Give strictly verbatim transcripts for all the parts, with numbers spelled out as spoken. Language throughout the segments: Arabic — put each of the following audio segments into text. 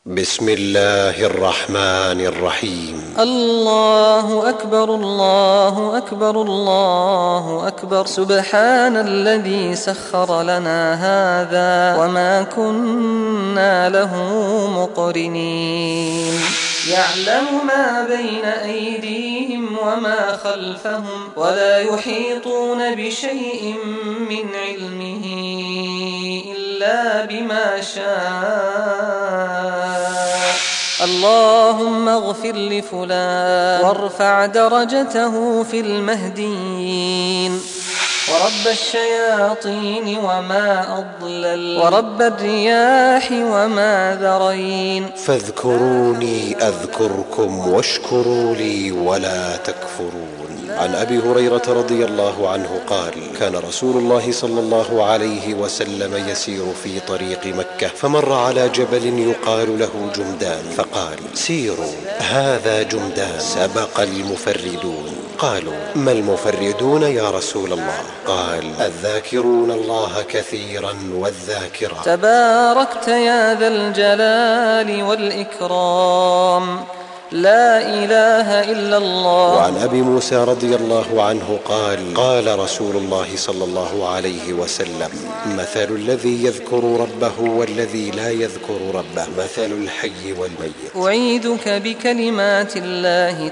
بسم الله الرحمن الرحيم. الله أكبر الله أكبر الله أكبر. سبحان الذي سخر لنا هذا وما كنا له مقرنين. يعلم ما بين أيديهم وما خلفهم ولا يحيطون بشيء من علمه إلا بما شاء. اللهم اغفر لفلان وارفع درجته في المهديين. ورب الشياطين وما أضلل ورب الرياح وما ذرين. فاذكروني أذكركم واشكروا لي ولا تكفرون. عن أبي هريرة رضي الله عنه قال: كان رسول الله صلى الله عليه وسلم يسير في طريق مكة فمر على جبل يقال له جمدان فقال: سيروا هذا جمدان سبق المفردون. قالوا: ما المفردون يا رسول الله؟ قال: الذاكرون الله كثيرا والذاكرات. تباركت يا ذا الجلال والإكرام، لا إله إلا الله. وعن أبي موسى رضي الله عنه قال: قال رسول الله صلى الله عليه وسلم: مثل الذي يذكر ربه والذي لا يذكر ربه مثل الحي والميت. أعيذك بكلمات الله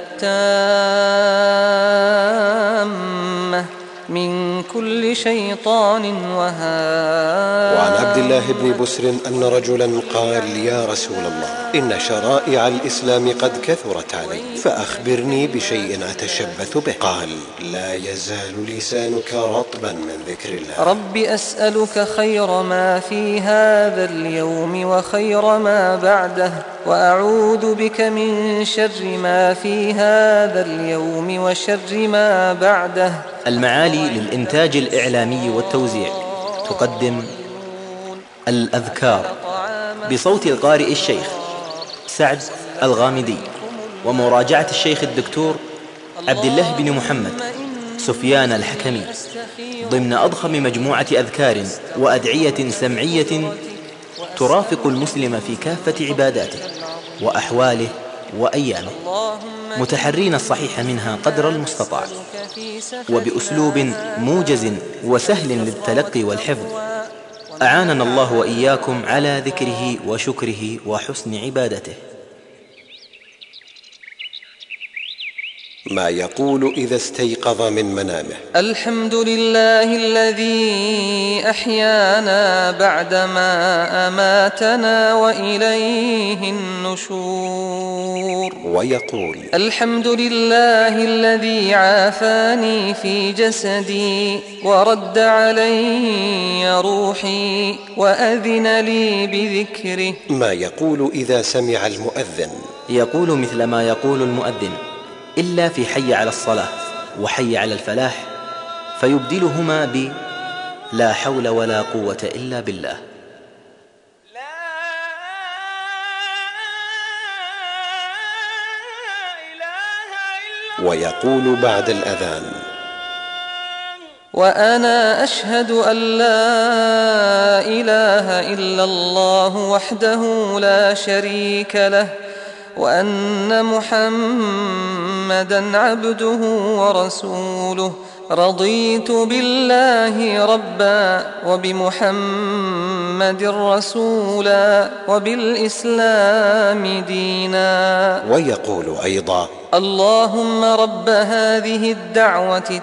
التامة من كل شيطان وهام. وعن عبد الله بن بسر أن رجلا قال: يا رسول الله، إن شرائع الإسلام قد كثرت علي، فأخبرني بشيء أتشبث به. قال: لا يزال لسانك رطبا من ذكر الله. رب أسألك خير ما في هذا اليوم وخير ما بعده، وأعوذ بك من شر ما في هذا اليوم وشر ما بعده. المعالي للإنتاج الإعلامي والتوزيع تقدم الأذكار بصوت القارئ الشيخ سعد الغامدي، ومراجعة الشيخ الدكتور عبد الله بن محمد سفيان الحكمي، ضمن أضخم مجموعة أذكار وأدعية سمعية ترافق المسلم في كافة عباداته وأحواله وأيامه، متحرين الصحيح منها قدر المستطاع، وبأسلوب موجز وسهل للتلقي والحفظ. أعاننا الله وإياكم على ذكره وشكره وحسن عبادته. ما يقول إذا استيقظ من منامه: الحمد لله الذي أحيانا بعدما أماتنا وإليه النشور. ويقول: الحمد لله الذي عافاني في جسدي ورد علي روحي وأذن لي بذكره. ما يقول إذا سمع المؤذن: يقول مثل ما يقول المؤذن، إلا في حي على الصلاة وحي على الفلاح، فيبدلهما ب لا حول ولا قوة إلا بالله. ويقول بعد الأذان: وأنا أشهد أن لا إله إلا الله وحده لا شريك له، وأن محمدًا عبده ورسوله. رضيت بالله ربا وبمحمد رسولا وبالإسلام دينا. ويقول أيضا: اللهم رب هذه الدعوة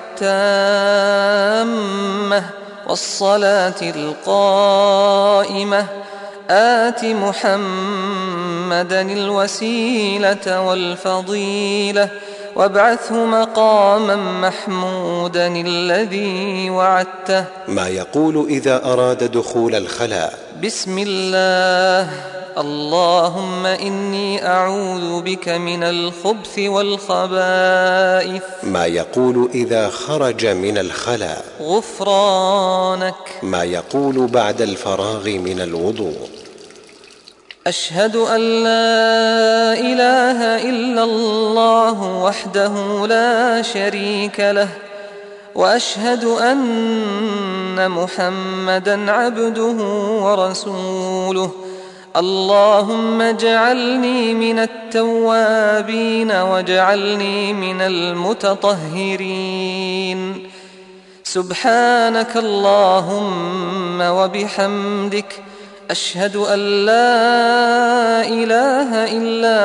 التامة والصلاة القائمة، آت محمدا الوسيلة والفضيلة وابعثه مقاما محمودا الذي وعدته. ما يقول إذا أراد دخول الخلاء: بسم الله، اللهم إني أعوذ بك من الخبث والخبائث. ما يقول إذا خرج من الخلاء: غفرانك. ما يقول بعد الفراغ من الوضوء: أشهد أن لا إله إلا الله وحده لا شريك له، وأشهد أن محمدًا عبده ورسوله. اللهم اجعلني من التوابين واجعلني من المتطهرين. سبحانك اللهم وبحمدك، أشهد أن لا إله إلا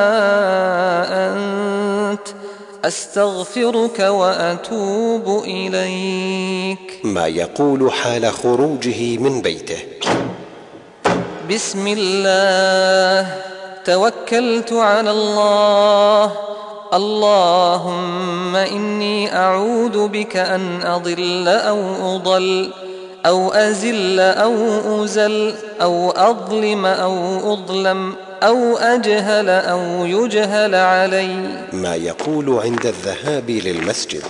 أنت، أستغفرك وأتوب إليك. ما يقول حال خروجه من بيته: بسم الله، توكلت على الله. اللهم إني أعوذ بك أن أضل أو أضل أو أزل أو أزل أو أظلم أو أظلم أو أجهل أو يجهل علي. ما يقول عند الذهاب للمسجد: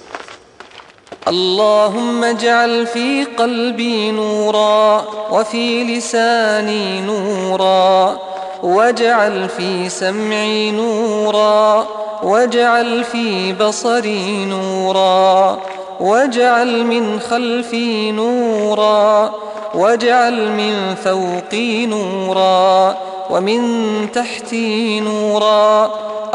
اللهم اجعل في قلبي نورا وفي لساني نورا واجعل في سمعي نورا واجعل في بصري نورا واجعل من خلفي نورا واجعل من فوقي نورا ومن تحتي نورا.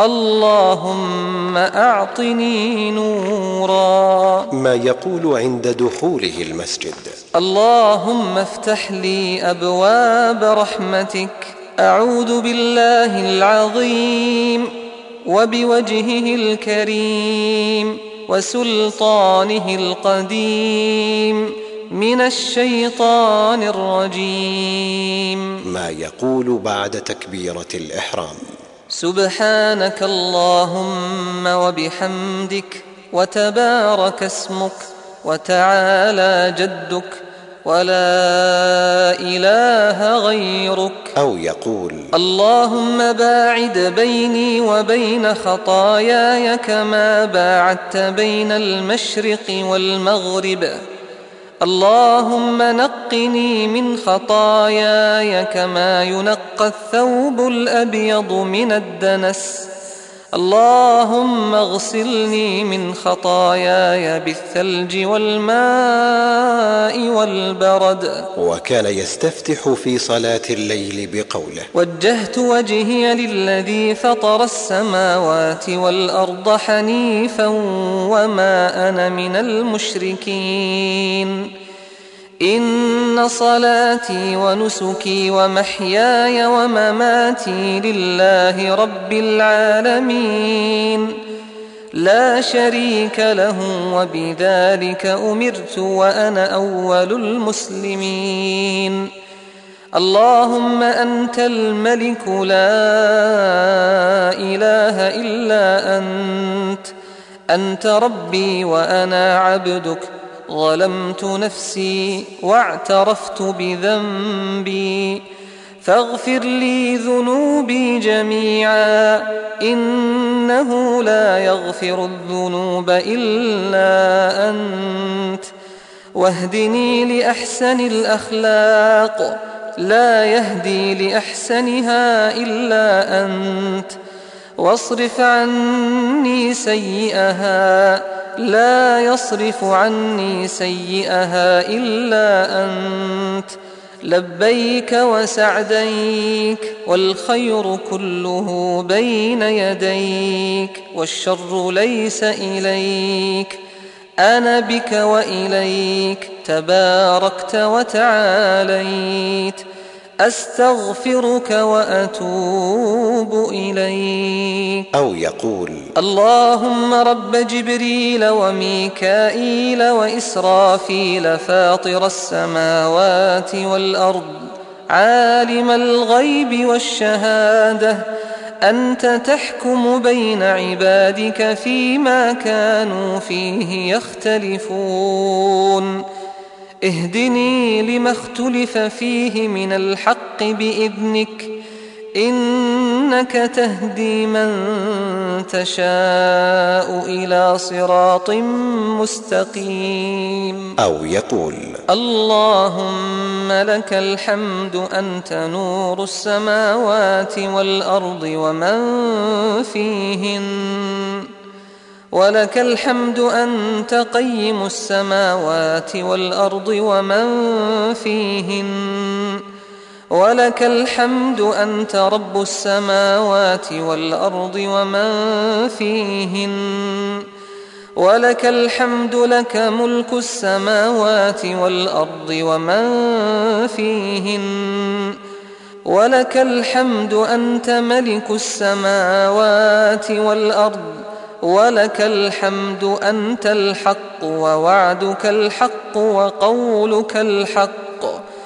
اللهم أعطني نورا. ما يقول عند دخوله المسجد: اللهم افتح لي أبواب رحمتك. أعوذ بالله العظيم وبوجهه الكريم وسلطانه القديم من الشيطان الرجيم. ما يقول بعد تكبيرة الإحرام: سبحانك اللهم وبحمدك وتبارك اسمك وتعالى جدك ولا إله غيرك. أو يقول: اللهم باعد بيني وبين خطاياي كما باعدت بين المشرق والمغرب. اللهم نقني من خطاياي كما ينقى الثوب الأبيض من الدنس. اللهم اغسلني من خطاياي بالثلج والماء والبرد. وكان يستفتح في صلاة الليل بقوله: وجهت وجهي للذي فطر السماوات والأرض حنيفا وما أنا من المشركين. إن صلاتي ونسكي ومحياي ومماتي لله رب العالمين لا شريك له وبذلك أمرت وأنا أول المسلمين. اللهم أنت الملك لا إله إلا أنت، أنت ربي وأنا عبدك، ظلمت نفسي واعترفت بذنبي، فاغفر لي ذنوبي جميعا، إنه لا يغفر الذنوب إلا أنت، واهدني لأحسن الأخلاق، لا يهدي لأحسنها إلا أنت، واصرف عني سيئها، لا يصرف عني سيئها إلا أنت. لبيك وسعديك، والخير كله بين يديك، والشر ليس إليك، أنا بك وإليك تباركت وتعاليت، أستغفرك وأتوب إليك. أو يقول: اللهم رب جبريل وميكائيل وإسرافيل فاطر السماوات والأرض، عالم الغيب والشهادة، أنت تحكم بين عبادك فيما كانوا فيه يختلفون، اهدني لما اختلف فيه من الحق بإذنك، إنك تهدي من تشاء إلى صراط مستقيم. أو يقول: اللهم لك الحمد، أنت نور السماوات والأرض ومن فيهن، ولك الحمد أنت قيم السماوات والأرض ومن فيهن، ولك الحمد أنت رب السماوات والأرض ومن فيهن ولك الحمد لك ملك السماوات والأرض ومن فيهن ولك الحمد أنت ملك السماوات والأرض ولك الحمد أنت الحق ووعدك الحق وقولك الحق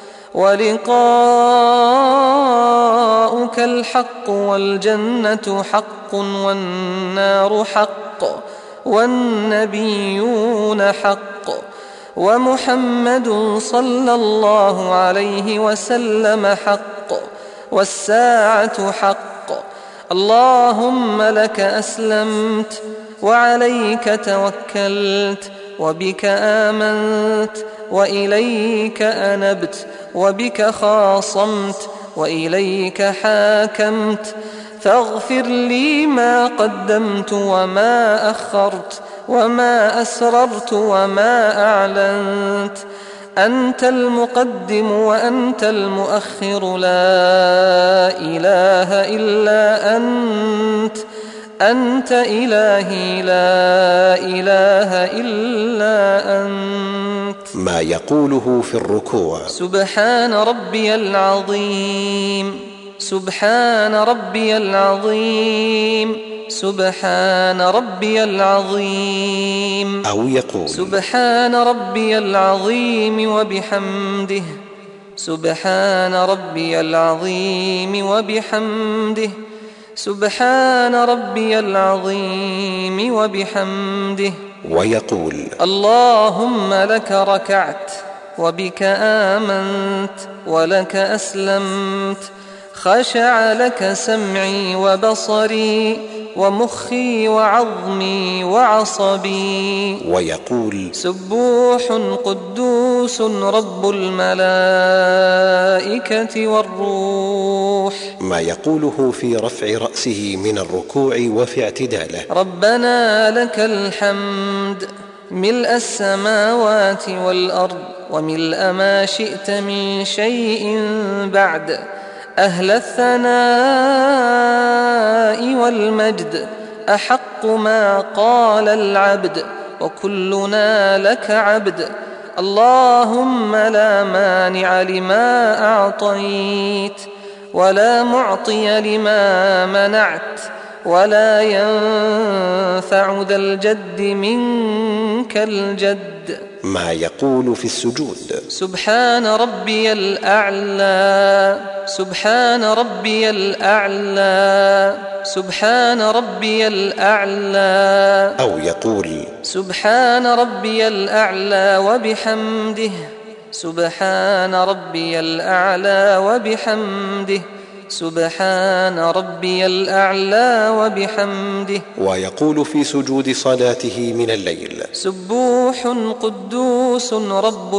ولقاؤك الحق والجنة حق والنار حق والنبيون حق ومحمد صلى الله عليه وسلم حق والساعة حق. اللهم لك أسلمت وعليك توكلت وبك آمنت وإليك أنبت وبك خاصمت وإليك حاكمت، فاغفر لي ما قدمت وما أخرت وما أسررت وما أعلنت. أنت المقدم وأنت المؤخر، لا إله إلا أنت، أنت إلهي لا إله إلا أنت. ما يقوله في الركوع: سبحان ربي العظيم، سبحان ربي العظيم، سبحان ربي العظيم. أو يقول: سبحان ربي العظيم وبحمده، سبحان ربي العظيم وبحمده، سبحان ربي العظيم وبحمده. ويقول: اللهم لك ركعت وبك آمنت ولك أسلمت، خشع لك سمعي وبصري ومخي وعظمي وعصبي. ويقول: سبوح قدوس رب الملائكة والروح. ما يقوله في رفع رأسه من الركوع وفي اعتداله: ربنا لك الحمد ملء السماوات والأرض وملء ما شئت من شيء بعد، أهل الثناء والمجد، أحق ما قال العبد وكلنا لك عبد. اللهم لا مانع لما أعطيت ولا معطي لما منعت ولا ينفع ذا الجد منك الجد. ما يقول في السجود: سبحان ربي الأعلى، سبحان ربي الأعلى، سبحان ربي الأعلى. أو يقول: سبحان ربي الأعلى وبحمده، سبحان ربي الأعلى وبحمده، سبحان ربي الأعلى وبحمده. ويقول في سجود صلاته من الليل: سبوح قدوس رب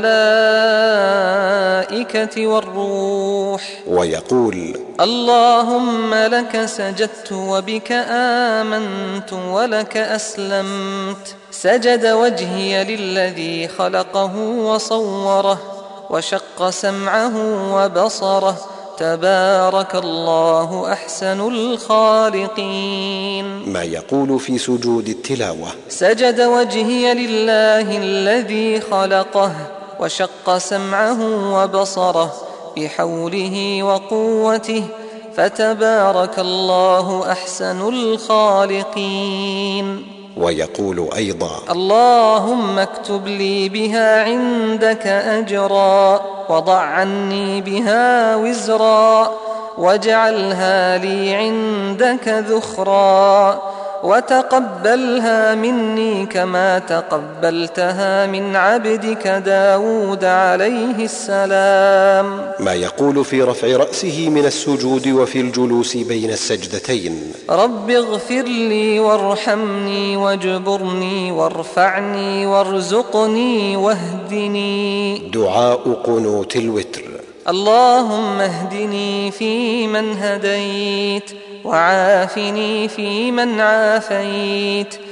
الملائكة والروح. ويقول: اللهم لك سجدت وبك آمنت ولك أسلمت. سجد وجهي للذي خلقه وصوره وشق سمعه وبصره، تبارك الله أحسن الخالقين. ما يقول في سجود التلاوة: سجد وجهي لله الذي خلقه وشق سمعه وبصره بحوله وقوته، فتبارك الله أحسن الخالقين. ويقول أيضا: اللهم اكتب لي بها عندك أجرا وضع عني بها وزرا، واجعلها لي عندك ذخرا، وتقبلها مني كما تقبلتها من عبدك داود عليه السلام. ما يقول في رفع رأسه من السجود وفي الجلوس بين السجدتين: رب اغفر لي وارحمني واجبرني وارفعني وارزقني واهدني. دعاء قنوت الوتر: اللهم اهدني فيمن هديت وعافني فيمن عافيت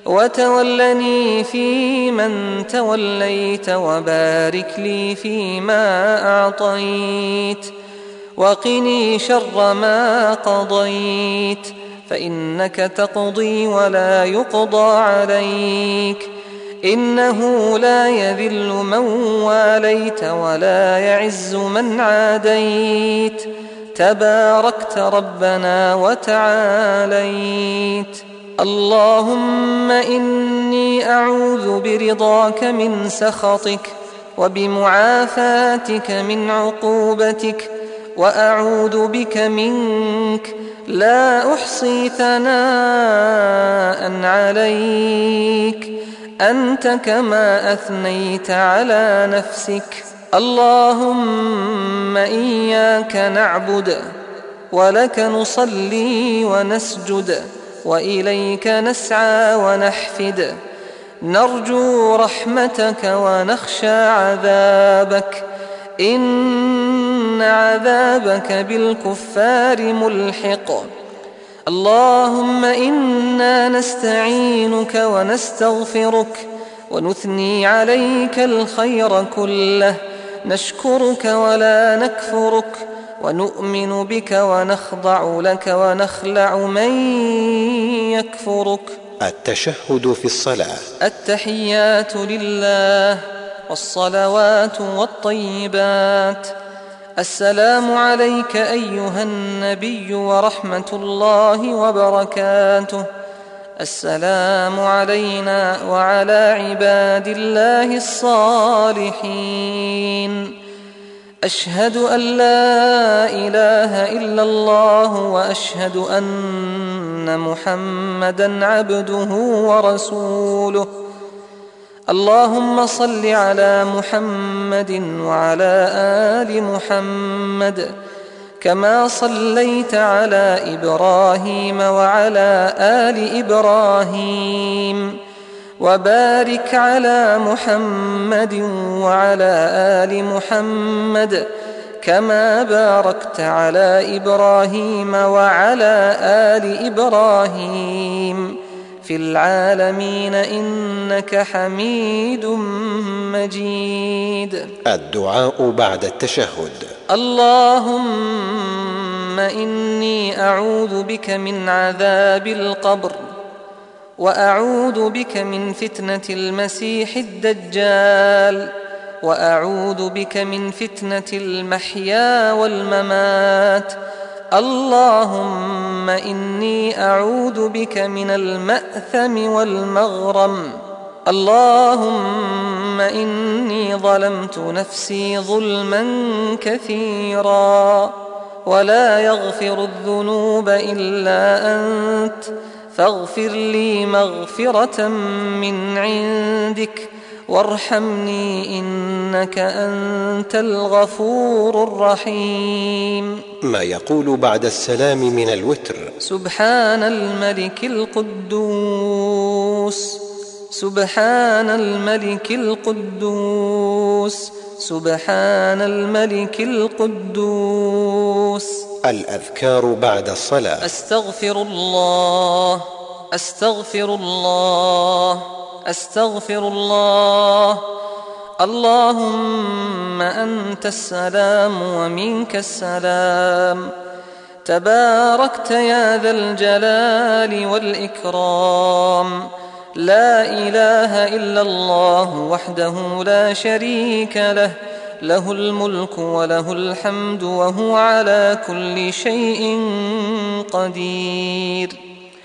وتولني فيمن توليت وبارك لي فيما أعطيت وقني شر ما قضيت فإنك تقضي ولا يقضى عليك إنه لا يذل من واليت ولا يعز من عاديت تباركت ربنا وتعاليت. اللهم إني أعوذ برضاك من سخطك وبمعافاتك من عقوبتك وأعوذ بك منك لا أحصي ثناء عليك أنت كما أثنيت على نفسك. اللهم إياك نعبد ولك نصلي ونسجد وإليك نسعى ونحفد نرجو رحمتك ونخشى عذابك إن عذابك بالكفار ملحق. اللهم إنا نستعينك ونستغفرك ونثني عليك الخير كله نشكرك ولا نكفرك ونؤمن بك ونخضع لك ونخلع من يكفرك. التشهد في الصلاة. التحيات لله والصلوات والطيبات. السلام عليك أيها النبي ورحمة الله وبركاته. السلام علينا وعلى عباد الله الصالحين. أشهد أن لا إله إلا الله وأشهد أن محمدًا عبده ورسوله. اللهم صل على محمد وعلى آل محمد كما صليت على إبراهيم وعلى آل إبراهيم وبارك على محمد وعلى آل محمد كما باركت على إبراهيم وعلى آل إبراهيم في العالمين إنك حميد مجيد. الدعاء بعد التشهد. اللهم إني أعوذ بك من عذاب القبر وأعوذ بك من فتنة المسيح الدجال وأعوذ بك من فتنة المحيا والممات. اللهم إني أعوذ بك من المأثم والمغرم. اللهم إني ظلمت نفسي ظلما كثيرا ولا يغفر الذنوب إلا أنت فاغفر لي مغفرة من عندك وارحمني إنك أنت الغفور الرحيم. ما يقول بعد السلام من الوتر. سبحان الملك القدوس سبحان الملك القدوس سبحان الملك القدوس. الأذكار بعد الصلاة. أستغفر الله أستغفر الله أستغفر الله. اللهم أنت السلام ومنك السلام تباركت يا ذا الجلال والإكرام. لا إله إلا الله وحده لا شريك له له الملك وله الحمد وهو على كل شيء قدير.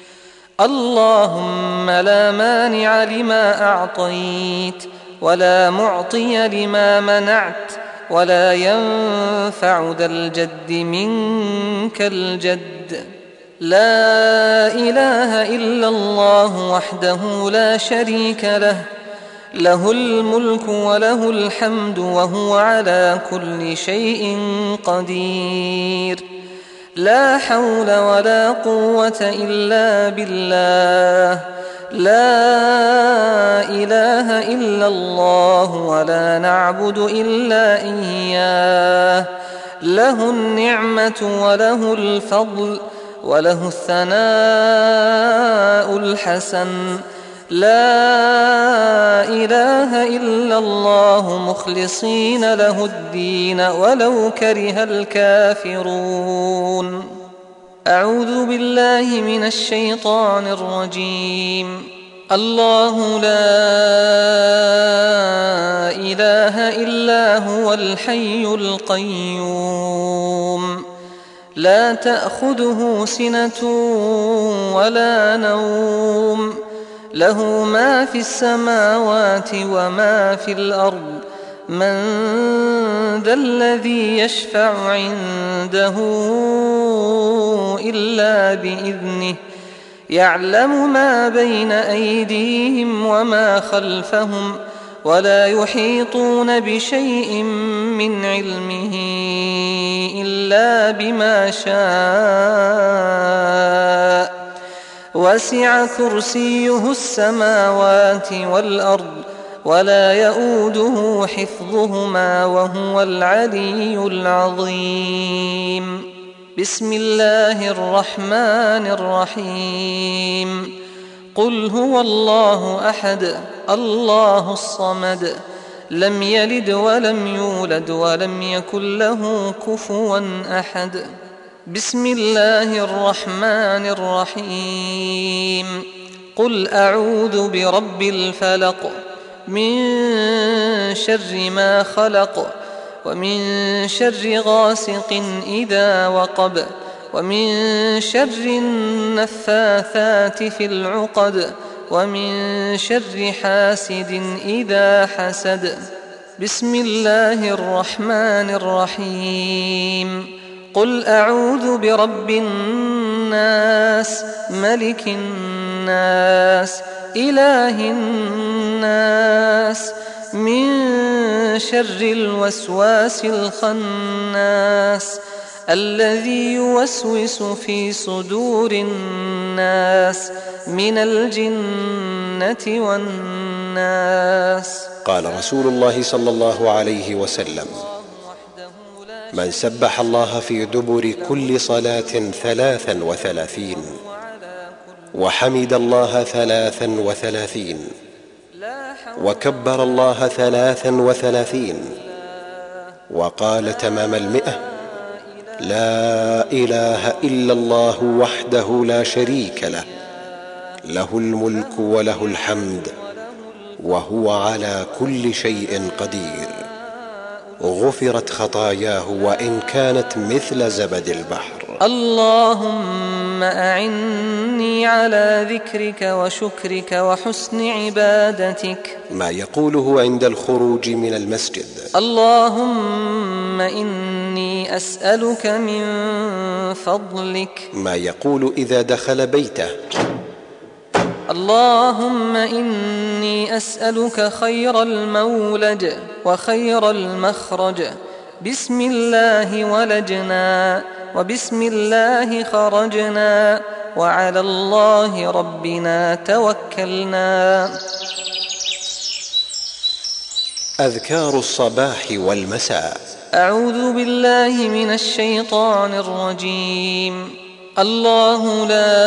اللهم لا مانع لما أعطيت ولا معطي لما منعت ولا ينفع ذا الجد منك الجد. لا إله إلا الله وحده لا شريك له له الملك وله الحمد وهو على كل شيء قدير. لا حول ولا قوة إلا بالله. لا إله إلا الله ولا نعبد إلا إياه. له النعمة وله الفضل وله الثناء الحسن. لا إله إلا الله مخلصين له الدين ولو كره الكافرون. أعوذ بالله من الشيطان الرجيم. الله لا إله إلا هو الحي القيوم لا تأخذه سنة ولا نوم له ما في السماوات وما في الأرض من ذا الذي يشفع عنده إلا بإذنه يعلم ما بين أيديهم وما خلفهم ولا يحيطون بشيء من علمه إلا بما شاء وسع كرسيه السماوات والأرض ولا يؤوده حفظهما وهو العلي العظيم. بسم الله الرحمن الرحيم. قل هو الله أحد الله الصمد لم يلد ولم يولد ولم يكن له كفوا أحد. بسم الله الرحمن الرحيم. قل أعوذ برب الفلق من شر ما خلق ومن شر غاسق إذا وقب ومن شر النفاثات في العقد ومن شر حاسد إذا حسد. بسم الله الرحمن الرحيم. قل أعوذ برب الناس ملك الناس إله الناس من شر الوسواس الخناس الذي يوسوس في صدور الناس من الجنة والناس. قال رسول الله صلى الله عليه وسلم: من سبح الله في دبر كل صلاة ثلاثا وثلاثين وحمد الله ثلاثا وثلاثين وكبر الله ثلاثا وثلاثين وقال تمام المئة: لا إله إلا الله وحده لا شريك له له الملك وله الحمد وهو على كل شيء قدير، غفرت خطاياه وإن كانت مثل زبد البحر. اللهم أعني على ذكرك وشكرك وحسن عبادتك. ما يقوله عند الخروج من المسجد. اللهم إني أسألك من فضلك. ما يقول إذا دخل بيته. اللهم إني أسألك خير المولج وخير المخرج. بسم الله ولجنا وبسم الله خرجنا وعلى الله ربنا توكلنا. أذكار الصباح والمساء. أعوذ بالله من الشيطان الرجيم. الله لا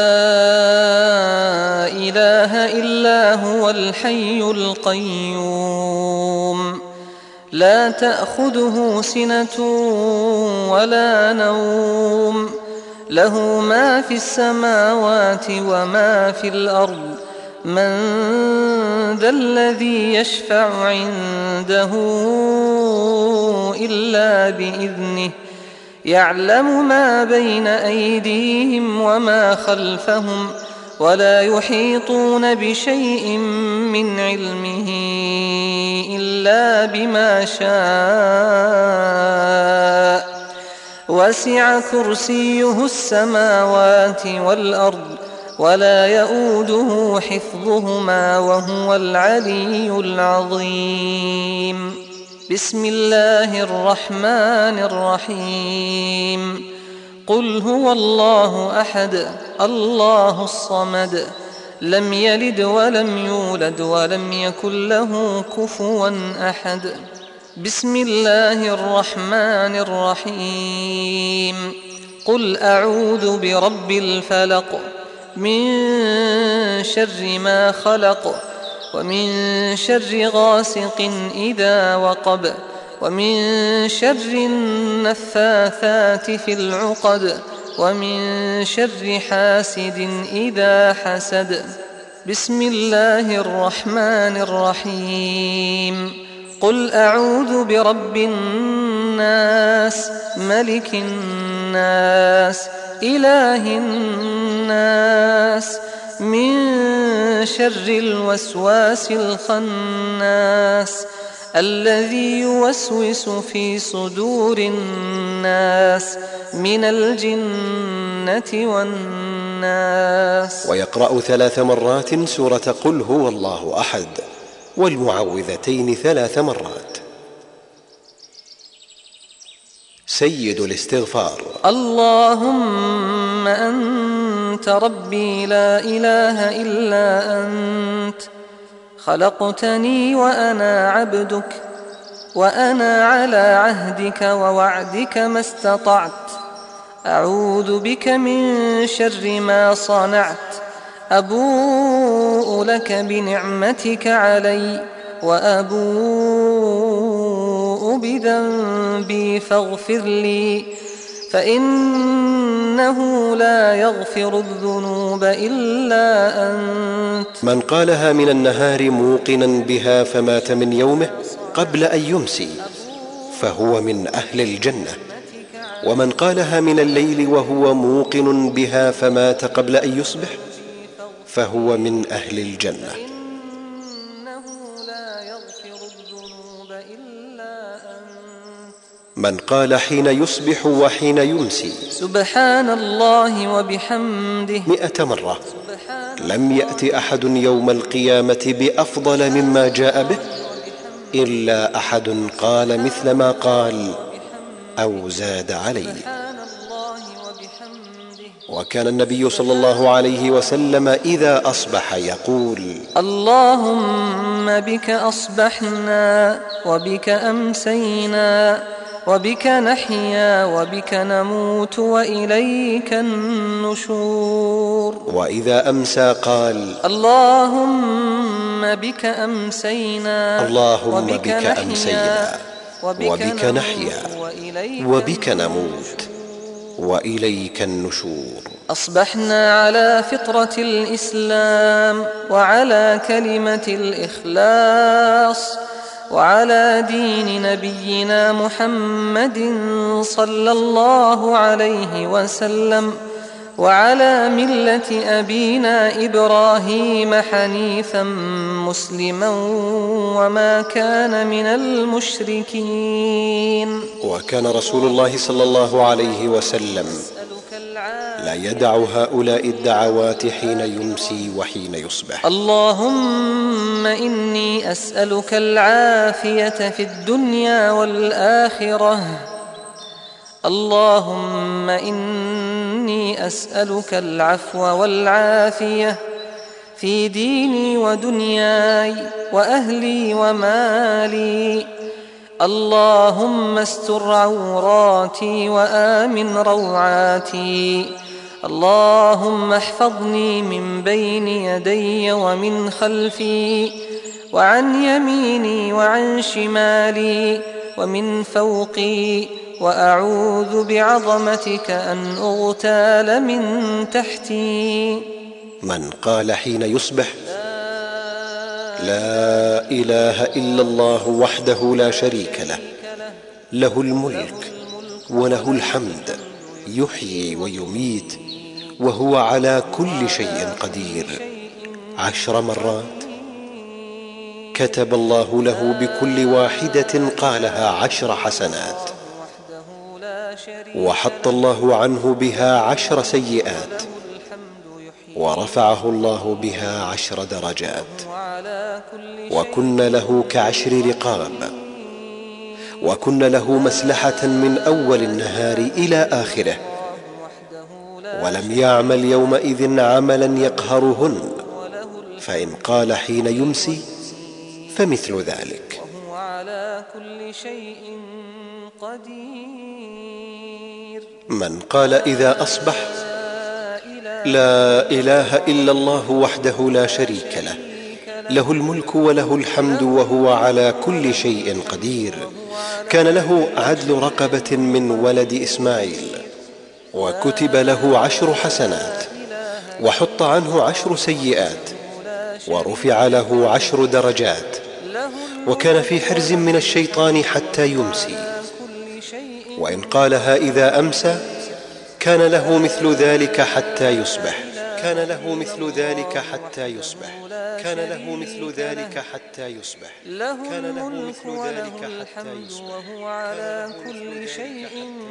إله إلا هو الحي القيوم لا تأخذه سنة ولا نوم له ما في السماوات وما في الأرض من ذا الذي يشفع عنده إلا بإذنه يعلم ما بين أيديهم وما خلفهم ولا يحيطون بشيء من علمه إلا بما شاء وسع كرسيه السماوات والأرض ولا يؤوده حفظهما وهو العلي العظيم. بسم الله الرحمن الرحيم. قل هو الله أحد الله الصمد لم يلد ولم يولد ولم يكن له كفوا أحد. بسم الله الرحمن الرحيم. قل أعوذ برب الفلق من شر ما خلق، ومن شر غاسق إذا وقب، ومن شر النفاثات في العقد، ومن شر حاسد إذا حسد. بسم الله الرحمن الرحيم. قل أعوذ برب الناس، ملك الناس، إله الناس، من شر الوسواس الخناس، الذي يوسوس في صدور الناس من الجنة والناس. ويقرأ ثلاث مرات سورة قل هو الله أحد، والمعوذتين ثلاث مرات. سيد الاستغفار. اللهم أنت ربي لا إله إلا أنت، خلقتني وأنا عبدك، وأنا على عهدك ووعدك ما استطعت، أعوذ بك من شر ما صنعت، أبوء لك بنعمتك علي، وأبوء بذنبي فاغفر لي، فإنه لا يغفر الذنوب إلا أنت. من قالها من النهار موقنا بها فمات من يومه قبل أن يمسي فهو من أهل الجنة، ومن قالها من الليل وهو موقن بها فمات قبل أن يصبح فهو من أهل الجنة. من قال حين يصبح وحين يمسي سبحان الله وبحمده مئة مرة لم يأت أحد يوم القيامة بأفضل مما جاء به إلا أحد قال مثل ما قال أو زاد عليه. وكان النبي صلى الله عليه وسلم إذا أصبح يقول: اللهم بك أصبحنا وبك أمسينا وبك نحيا وبك نموت وإليك النشور. وإذا أمسى قال: اللهم بك أمسينا اللهم بك أمسينا وبك نحيا وبك نموت وإليك النشور. أصبحنا على فطرة الإسلام وعلى كلمة الإخلاص وعلى دين نبينا محمد صلى الله عليه وسلم وعلى ملة أبينا إبراهيم حنيفا مسلما وما كان من المشركين. وكان رسول الله صلى الله عليه وسلم لا يدع هؤلاء الدعوات حين يمسي وحين يصبح. اللهم إني أسألك العافية في الدنيا والآخرة. اللهم إني أسألك العفو والعافية في ديني ودنياي وأهلي ومالي. اللهم استر عوراتي وآمن روعاتي. اللهم احفظني من بين يدي ومن خلفي وعن يميني وعن شمالي ومن فوقي، وأعوذ بعظمتك أن أغتال من تحتي. من قال حين يصبح: لا إله إلا الله وحده لا شريك له، له الملك وله الحمد، يحيي ويميت وهو على كل شيء قدير، عشر مرات، كتب الله له بكل واحدة قالها عشر حسنات، وحط الله عنه بها عشر سيئات، ورفعه الله بها عشر درجات، وكن له كعشر رقاب، وكن له مسلحة من أول النهار إلى آخره، ولم يعمل يومئذ عملا يقهرهن، فإن قال حين يمسي فمثل ذلك. وهو على كل شيء قدير. من قال إذا أصبح: لا إله إلا الله وحده لا شريك له، له الملك وله الحمد وهو على كل شيء قدير. كان له عدل رقبة من ولد إسماعيل، وكتب له عشر حسنات، وحط عنه عشر سيئات، ورفع له عشر درجات، وكان في حرز من الشيطان حتى يمسي، وإن قالها إذا أمسى كان له مثل ذلك حتى يصبح، كان له مثل ذلك حتى يصبح، كان له مثل ذلك حتى يصبح، كان له الملك وله الحمد وهو على كل شيء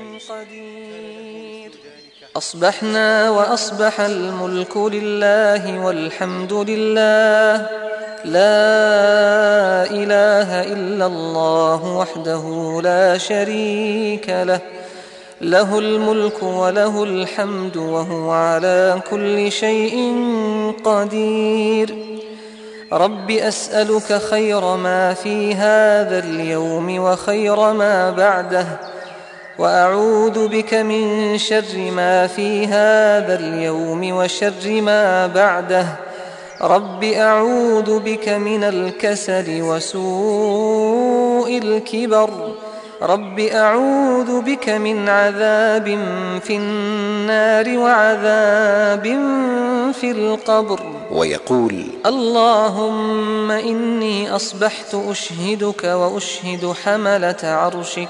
قدير. أصبحنا وأصبح الملك لله والحمد لله، لا إله إلا الله وحده لا شريك له، له الملك وله الحمد وهو على كل شيء قدير. رب أسألك خير ما في هذا اليوم وخير ما بعده، وأعوذ بك من شر ما في هذا اليوم وشر ما بعده. رب أعوذ بك من الكسل وسوء الكبر. رب أعوذ بك من عذاب في النار وعذاب في القبر. ويقول: اللهم إني أصبحت أشهدك وأشهد حملة عرشك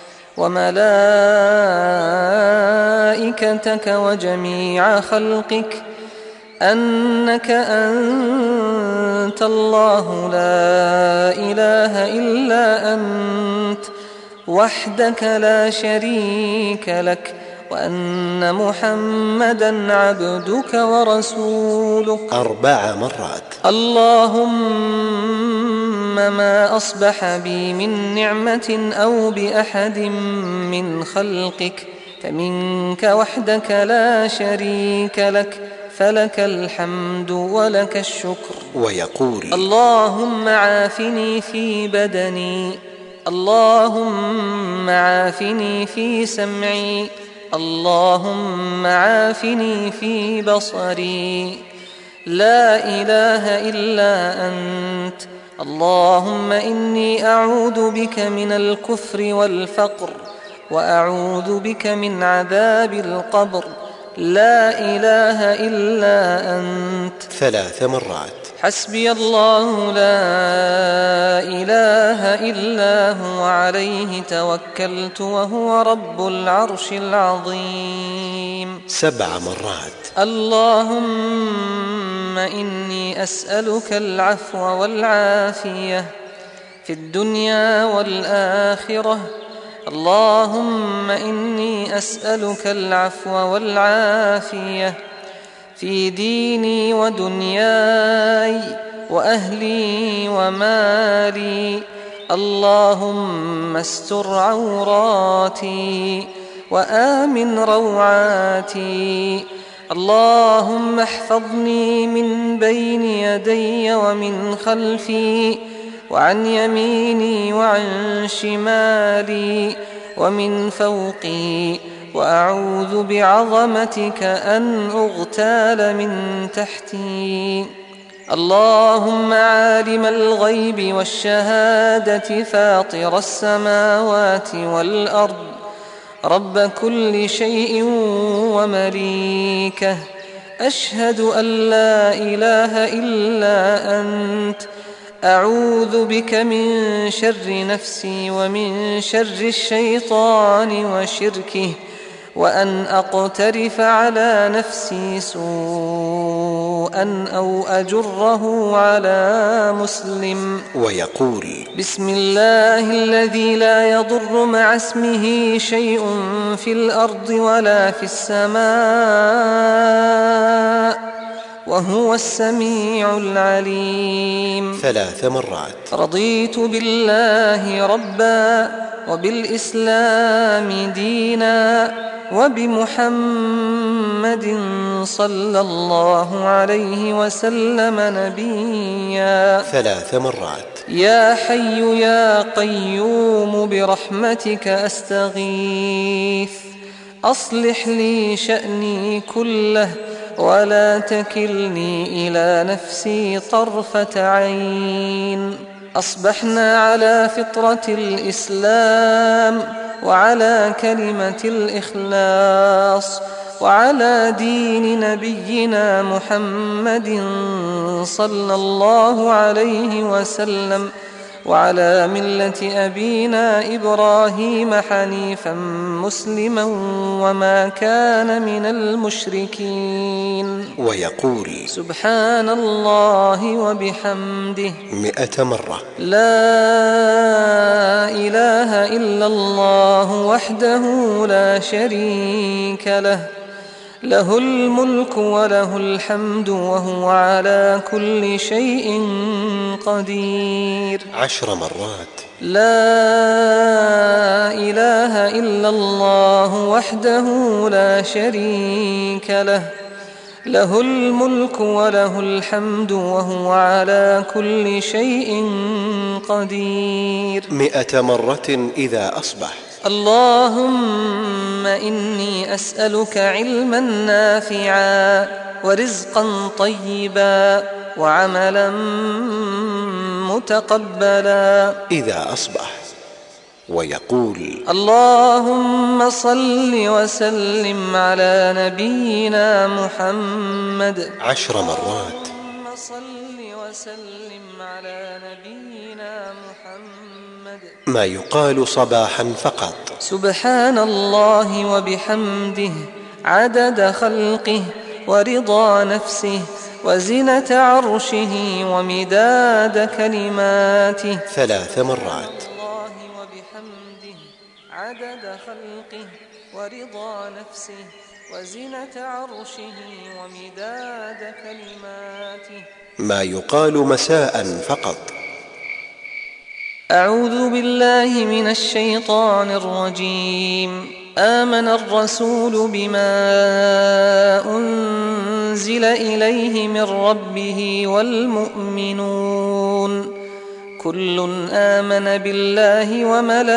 وملائكتك وجميع خلقك أنك أنت الله لا إله إلا أنت وحدك لا شريك لك، وأن محمدا عبدك ورسولك. أربع مرات. اللهم ما أصبح بي من نعمة أو بأحد من خلقك فمنك وحدك لا شريك لك، فلك الحمد ولك الشكر. ويقول: اللهم عافني في بدني، اللهم عافني في سمعي، اللهم عافني في بصري، لا إله إلا أنت. اللهم إني أعوذ بك من الكفر والفقر، وأعوذ بك من عذاب القبر، لا إله إلا أنت. ثلاث مرات. حسبي الله لا إله إلا هو عليه توكلت وهو رب العرش العظيم. سبع مرات. اللهم إني أسألك العفو والعافية في الدنيا والآخرة. اللهم إني أسألك العفو والعافية في ديني ودنياي وأهلي ومالي. اللهم استر عوراتي وآمن روعاتي. اللهم احفظني من بين يدي ومن خلفي وعن يميني وعن شمالي ومن فوقي، وأعوذ بعظمتك أن أغتال من تحتي. اللهم عالم الغيب والشهادة فاطر السماوات والأرض، رب كل شيء ومليكه، أشهد أن لا إله إلا أنت. أعوذ بك من شر نفسي ومن شر الشيطان وشركه، وأن أقترف على نفسي سوءا أو أجره على مسلم. ويقول: بسم الله الذي لا يضر مع اسمه شيء في الأرض ولا في السماء وهو السميع العليم. ثلاث مرات. رضيت بالله ربا وبالإسلام دينا وبمحمد صلى الله عليه وسلم نبيا. ثلاث مرات. يا حي يا قيوم برحمتك أستغيث، أصلح لي شأني كله ولا تكلني إلى نفسي طرفة عين. أصبحنا على فطرة الإسلام وعلى كلمة الإخلاص وعلى دين نبينا محمد صلى الله عليه وسلم وعلى ملة أبينا إبراهيم حنيفا مسلما وما كان من المشركين. ويقول سبحان الله وبحمده مئة مرة. لا إله إلا الله وحده لا شريك له، له الملك وله الحمد وهو على كل شيء قدير. عشر مرات. لا إله إلا الله وحده لا شريك له، له الملك وله الحمد وهو على كل شيء قدير. مئة مرة إذا أصبح. اللهم إني أسألك علما نافعا ورزقا طيبا وعملا متقبلا إذا أصبح. ويقول اللهم صل وسلم على نبينا محمد. عشر مرات. اللهم صل وسلم على نبينا محمد. ما يقال صباحا فقط. سبحان الله وبحمده عدد خلقه ورضا نفسه وزنة عرشه ومداد كلماته. ثلاث مرات. الله وبحمده عدد خلقه ورضا نفسه وزنة عرشه ومداد كلماته. ما يقال مساء فقط. أعوذ بالله من الشيطان الرجيم. آمن الرسول بما أنزل إليه من ربه والمؤمنون كل آمن بالله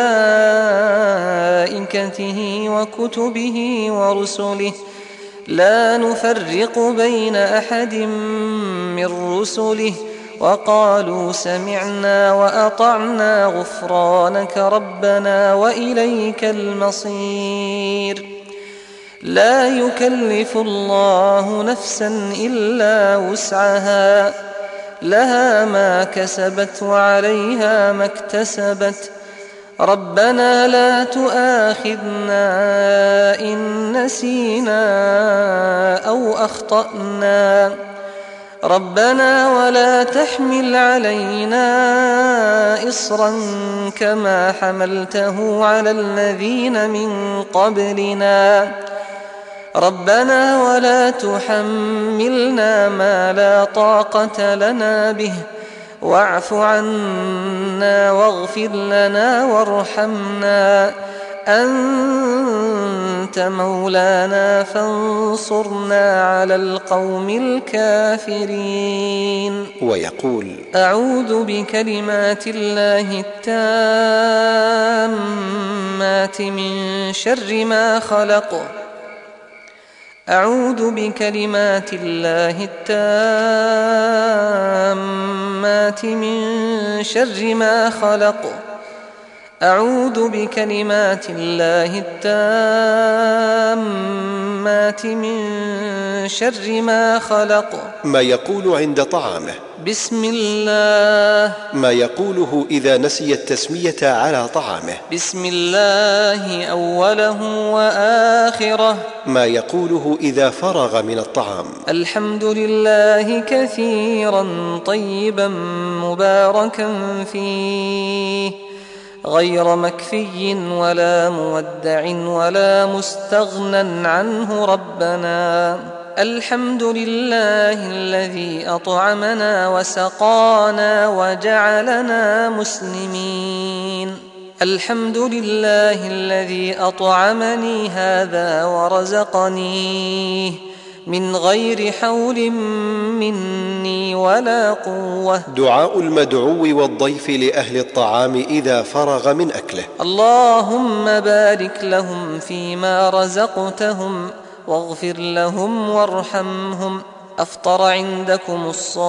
وملائكته وكتبه ورسله لا نفرق بين أحد من رسله وقالوا سمعنا وأطعنا غفرانك ربنا وإليك المصير. لا يكلف الله نفسا إلا وسعها، لها ما كسبت وعليها ما اكتسبت. ربنا لا تؤاخذنا إن نسينا أو أخطأنا، ربنا ولا تحمل علينا إصرا كما حملته على الذين من قبلنا، ربنا ولا تحملنا ما لا طاقة لنا به، واعف عنا واغفر لنا وارحمنا، أنت مولانا فانصرنا على القوم الكافرين. ويقول أعوذ بكلمات الله التامات من شر ما خلق، أعوذ بكلمات الله التامات من شر ما خلق، أعوذ بكلمات الله التامات من شر ما خلق. ما يقول عند طعامه. بسم الله. ما يقوله إذا نسي التسمية على طعامه. بسم الله أوله وآخره. ما يقوله إذا فرغ من الطعام. الحمد لله كثيرا طيبا مباركا فيه غير مكفي ولا مودع ولا مستغنى عنه ربنا. الحمد لله الذي أطعمنا وسقانا وجعلنا مسلمين. الحمد لله الذي أطعمني هذا ورزقنيه من غير حول مني ولا قوة. دعاء المدعو والضيف لأهل الطعام إذا فرغ من أكله. اللهم بارك لهم فيما رزقتهم واغفر لهم وارحمهم. أفطر عندكم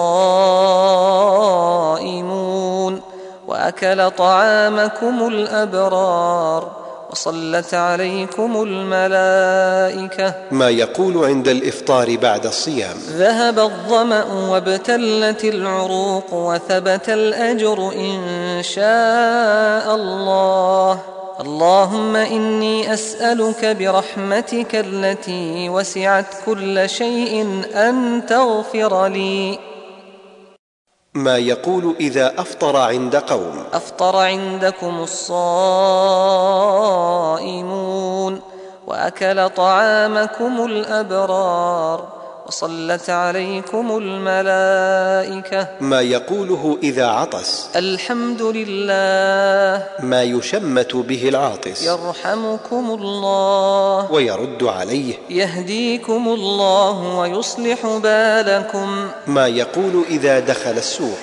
الصائمون وأكل طعامكم الأبرار وصلت عليكم الملائكة. ما يقول عند الإفطار بعد الصيام: ذهب الظمأ وابتلت العروق وثبت الأجر إن شاء الله. اللهم إني أسألك برحمتك التي وسعت كل شيء أن تغفر لي. ما يقول إذا أفطر عند قوم: أفطر عندكم الصائمون وأكل طعامكم الأبرار وصلت عليكم الملائكة. ما يقوله إذا عطس: الحمد لله. ما يشمت به العاطس: يرحمكم الله. ويرد عليه: يهديكم الله ويصلح بالكم. ما يقول إذا دخل السوق: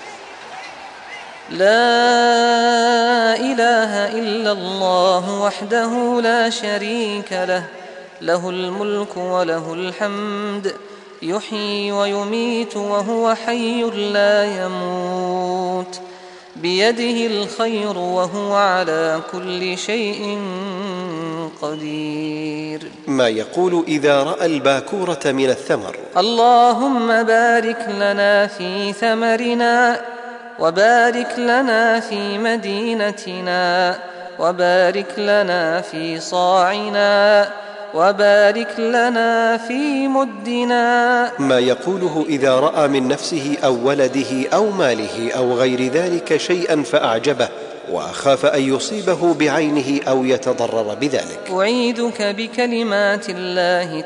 لا إله إلا الله وحده لا شريك له، له الملك وله الحمد، يحيي ويميت وهو حي لا يموت، بيده الخير وهو على كل شيء قدير. ما يقول إذا رأى الباكورة من الثمر: اللهم بارك لنا في ثمرنا، وبارك لنا في مدينتنا، وبارك لنا في صاعنا، وبارك لنا في مدنا. ما يقوله إذا رأى من نفسه أو ولده أو ماله أو غير ذلك شيئا فأعجبه وأخاف أن يصيبه بعينه أو يتضرر بذلك: أعيذك بكلمات الله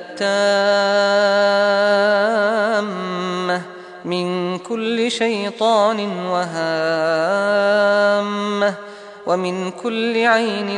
التامة من كل شيطان وهامة ومن كل عين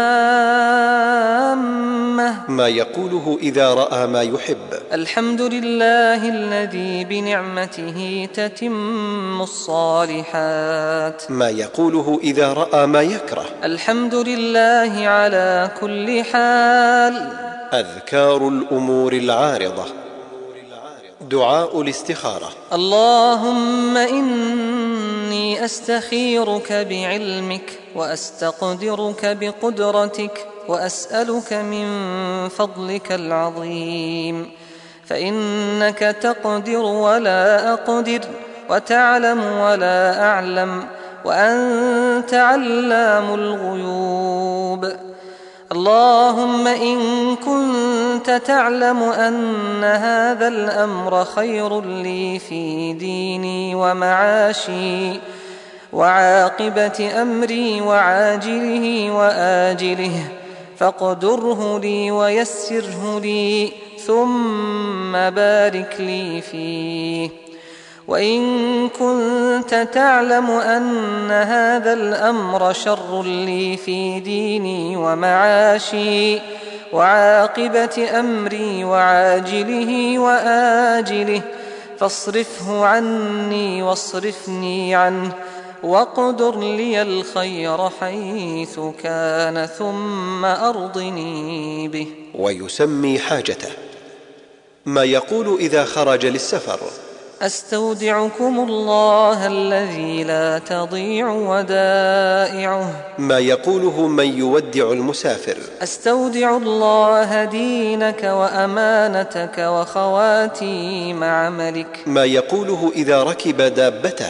لامة. ما يقوله إذا رأى ما يحب: الحمد لله الذي بنعمته تتم الصالحات. ما يقوله إذا رأى ما يكره: الحمد لله على كل حال. أذكار الأمور العارضة. دعاء الاستخارة: اللهم إني أستخيرك بعلمك وأستقدرك بقدرتك وأسألك من فضلك العظيم، فإنك تقدر ولا أقدر، وتعلم ولا أعلم، وأنت علام الغيوب. اللهم إن كنت تعلم أن هذا الأمر خير لي في ديني ومعاشي وعاقبة أمري وعاجله وآجله فاقدره لي ويسره لي ثم بارك لي فيه. وإن كنت تعلم أن هذا الأمر شر لي في ديني ومعاشي وعاقبة أمري وعاجله وآجله فاصرفه عني واصرفني عنه، واقدر لي الخير حيث كان ثم أرضني به. ويسمي حاجته. ما يقول إذا خرج للسفر: أستودعكم الله الذي لا تضيع ودائعه. ما يقوله من يودع المسافر: أستودع الله دينك وأمانتك وخواتيم عملك. ما يقوله إذا ركب دابته: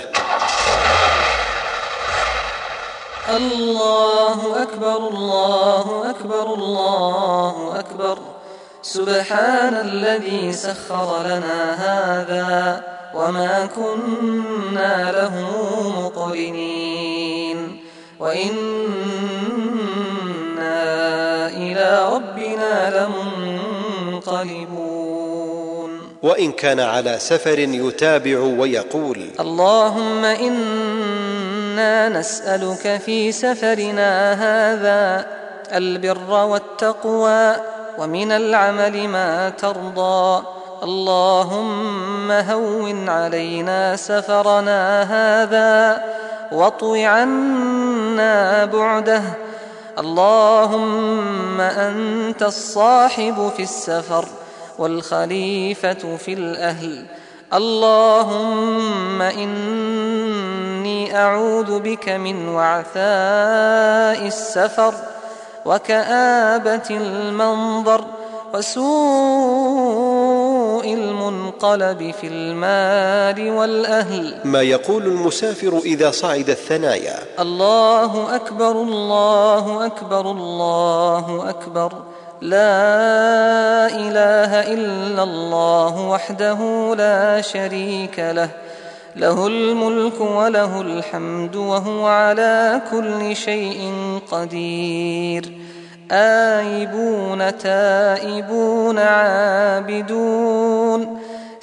الله أكبر الله أكبر الله أكبر، سبحان الذي سخر لنا هذا وما كنا له مقرنين، وإنا إلى ربنا لمنقلبون. وإن كان على سفر يتابع ويقول: اللهم إنا نسألك في سفرنا هذا البر والتقوى ومن العمل ما ترضى. اللهم هون علينا سفرنا هذا واطو عنا بعده، اللهم أنت الصاحب في السفر والخليفة في الأهل. اللهم إني أعوذ بك من وعثاء السفر وكآبة المنظر وسوء المنقلب في المال والأهل. ما يقول المسافر إذا صعد الثنايا: الله أكبر الله أكبر الله أكبر، لا إله إلا الله وحده لا شريك له، له الملك وله الحمد وهو على كل شيء قدير. آيبون تائبون عابدون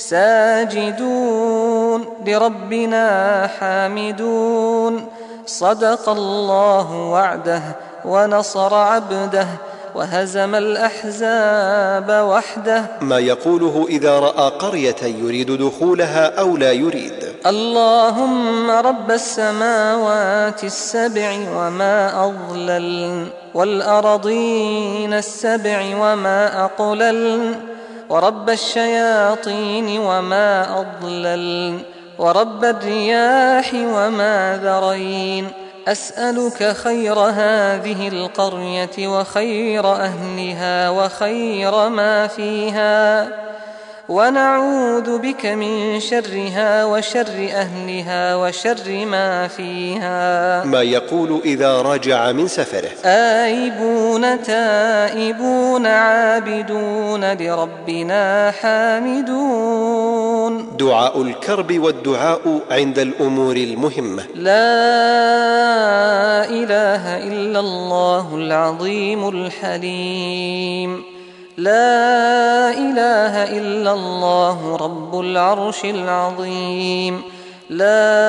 ساجدون لربنا حامدون. صدق الله وعده ونصر عبده وهزم الأحزاب وحده. ما يقوله إذا رأى قرية يريد دخولها أو لا يريد: اللهم رب السماوات السبع وما أضللن، والأرضين السبع وما أقللن، ورب الشياطين وما أضللن، ورب الرياح وما ذرين. أسألك خير هذه القرية وخير أهلها وخير ما فيها، ونعوذ بك من شرها وشر أهلها وشر ما فيها. ما يقول إذا رجع من سفره: آيبون تائبون عابدون لربنا حامدون. دعاء الكرب والدعاء عند الأمور المهمة. لا إله إلا الله العظيم الحليم، لا إله إلا الله رب العرش العظيم، لا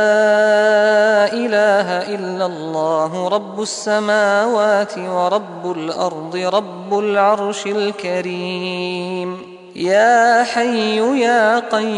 إله إلا الله رب السماوات ورب الأرض رب العرش الكريم. يا حي يا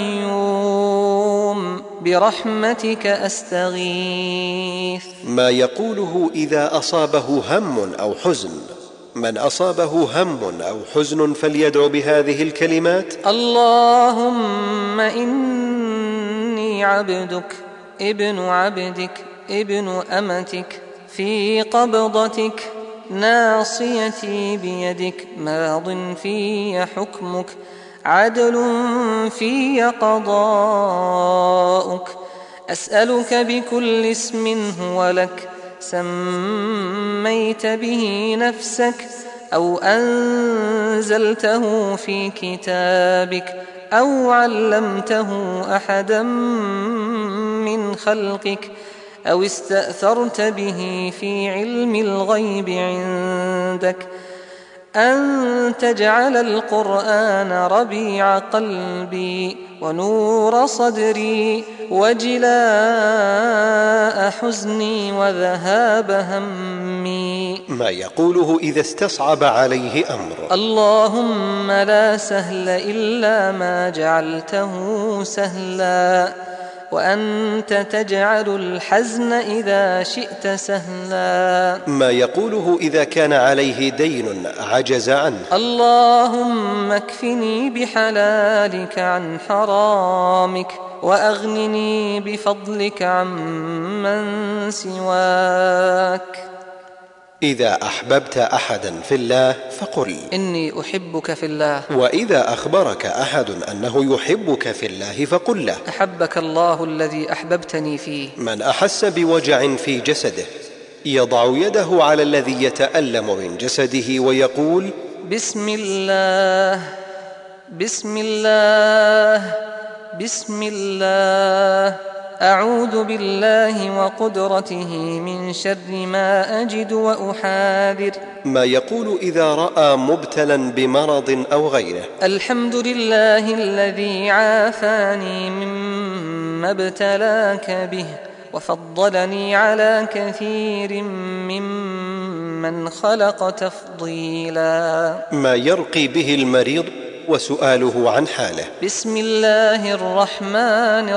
قيوم برحمتك أستغيث. ما يقوله إذا أصابه هم أو حزن. من أصابه هم أو حزن فليدعو بهذه الكلمات: اللهم إني عبدك ابن عبدك ابن أمتك في قبضتك، ناصيتي بيدك، ماض في حكمك، عدل في قضاؤك. أسألك بكل اسم هو لك سميت به نفسك أو أنزلته في كتابك أو علمته أحدا من خلقك أو استأثرت به في علم الغيب عندك، أن تجعل القرآن ربيع قلبي ونور صدري وجلاء حزني وذهاب همي. ما يقوله إذا استصعب عليه أمر: اللهم لا سهل إلا ما جعلته سهلا، وأنت تجعل الحزن إذا شئت سهلا. ما يقوله إذا كان عليه دين عجز عنه: اللهم اكفني بحلالك عن حرامك، وأغنني بفضلك عمن سواك. إذا أحببت أحدا في الله فقل: إني أحبك في الله. وإذا أخبرك أحد أنه يحبك في الله فقل له: أحبك الله الذي أحببتني فيه. من أحس بوجع في جسده يضع يده على الذي يتألم من جسده ويقول: بسم الله بسم الله بسم الله، أعوذ بالله وقدرته من شر ما أجد وأحاذر. ما يقول إذا رأى مبتلا بمرض أو غيره: الحمد لله الذي عافاني مما ابتلاك به وفضلني على كثير ممن خلق تفضيلا. ما يرقي به المريض وسؤاله عن حاله: بسم الله الرحمن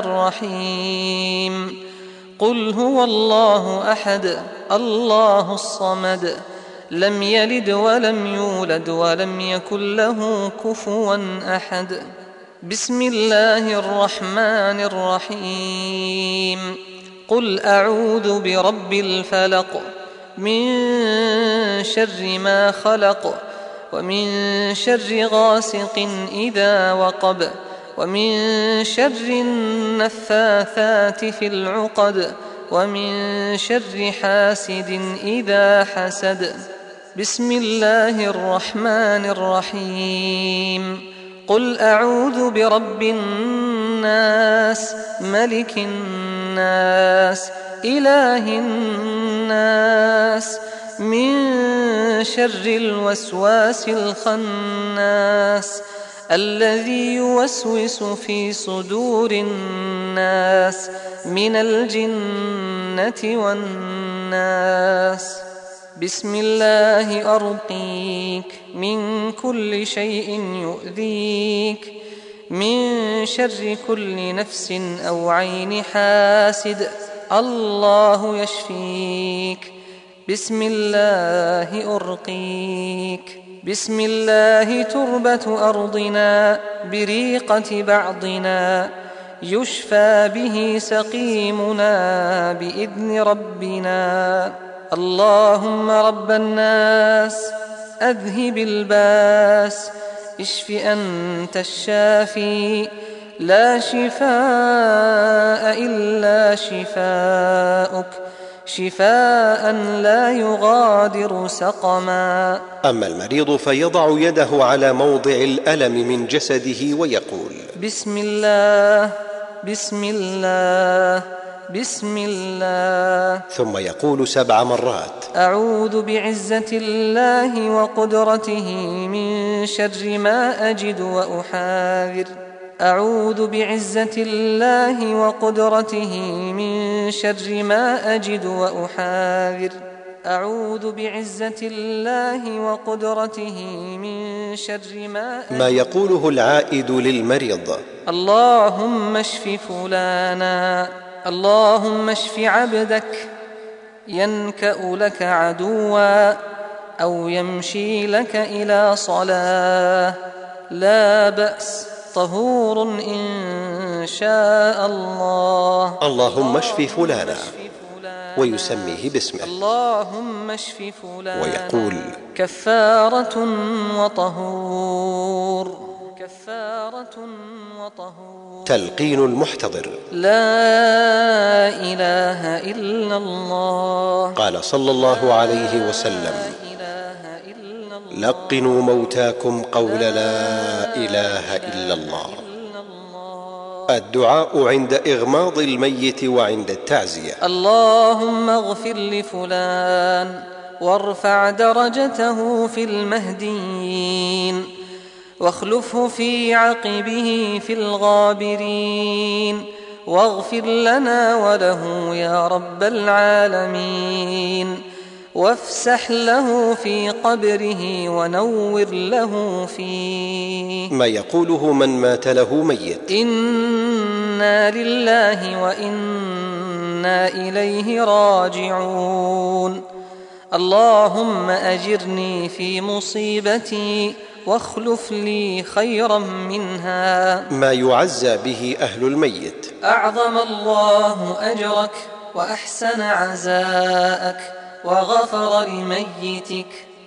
الرحيم. قل هو الله أحد الله الصمد لم يلد ولم يولد ولم يكن له كفوا أحد. بسم الله الرحمن الرحيم. قل أعوذ برب الفلق من شر ما خلق ومن شر غاسق إذا وقب ومن شر النفاثات في العقد ومن شر حاسد إذا حسد. بسم الله الرحمن الرحيم. قل أعوذ برب الناس ملك الناس إله الناس من شر الوسواس الخناس الذي يوسوس في صدور الناس من الجنة والناس. بسم الله أرقيك من كل شيء يؤذيك من شر كل نفس أو عين حاسد الله يشفيك. بسم الله أرقيك. بسم الله تربة أرضنا بريقة بعضنا يشفى به سقيمنا بإذن ربنا. اللهم رب الناس أذهب الباس اشف أنت الشافي لا شفاء إلا شفاؤك شفاء لا يغادر سقما. أما المريض فيضع يده على موضع الألم من جسده ويقول بسم الله بسم الله بسم الله، ثم يقول سبع مرات أعوذ بعزة الله وقدرته من شر ما أجد وأحاذر. أعوذ بعزة الله وقدرته من شر ما أجد وأحاذر. أعوذ بعزة الله وقدرته من شر ما أجد. ما يقوله العائد للمريض: اللهم اشف فلانا، اللهم اشف عبدك ينكأ لك عدوا أو يمشي لك إلى صلاة، لا بأس، طهور إن شاء الله. اللهم اشف فلانا، ويسميه باسمه، اللهم اشف فلانا، ويقول: كفارة وطهور، كفارة وطهور. تلقين المحتضر: لا إله إلا الله. قال صلى الله عليه وسلم: لقنوا موتاكم قول لا إله إلا الله. الدعاء عند إغماض الميت وعند التعزية: اللهم اغفر لفلان وارفع درجته في المهديين واخلفه في عقبه في الغابرين واغفر لنا وله يا رب العالمين، وافسح له في قبره ونور له فيه. ما يقوله من مات له ميت: إنا لله وإنا إليه راجعون. اللهم أجرني في مصيبتي واخلف لي خيرا منها. ما يعزى به أهل الميت: أعظم الله أجرك وأحسن عزاءك وغفر لميتك.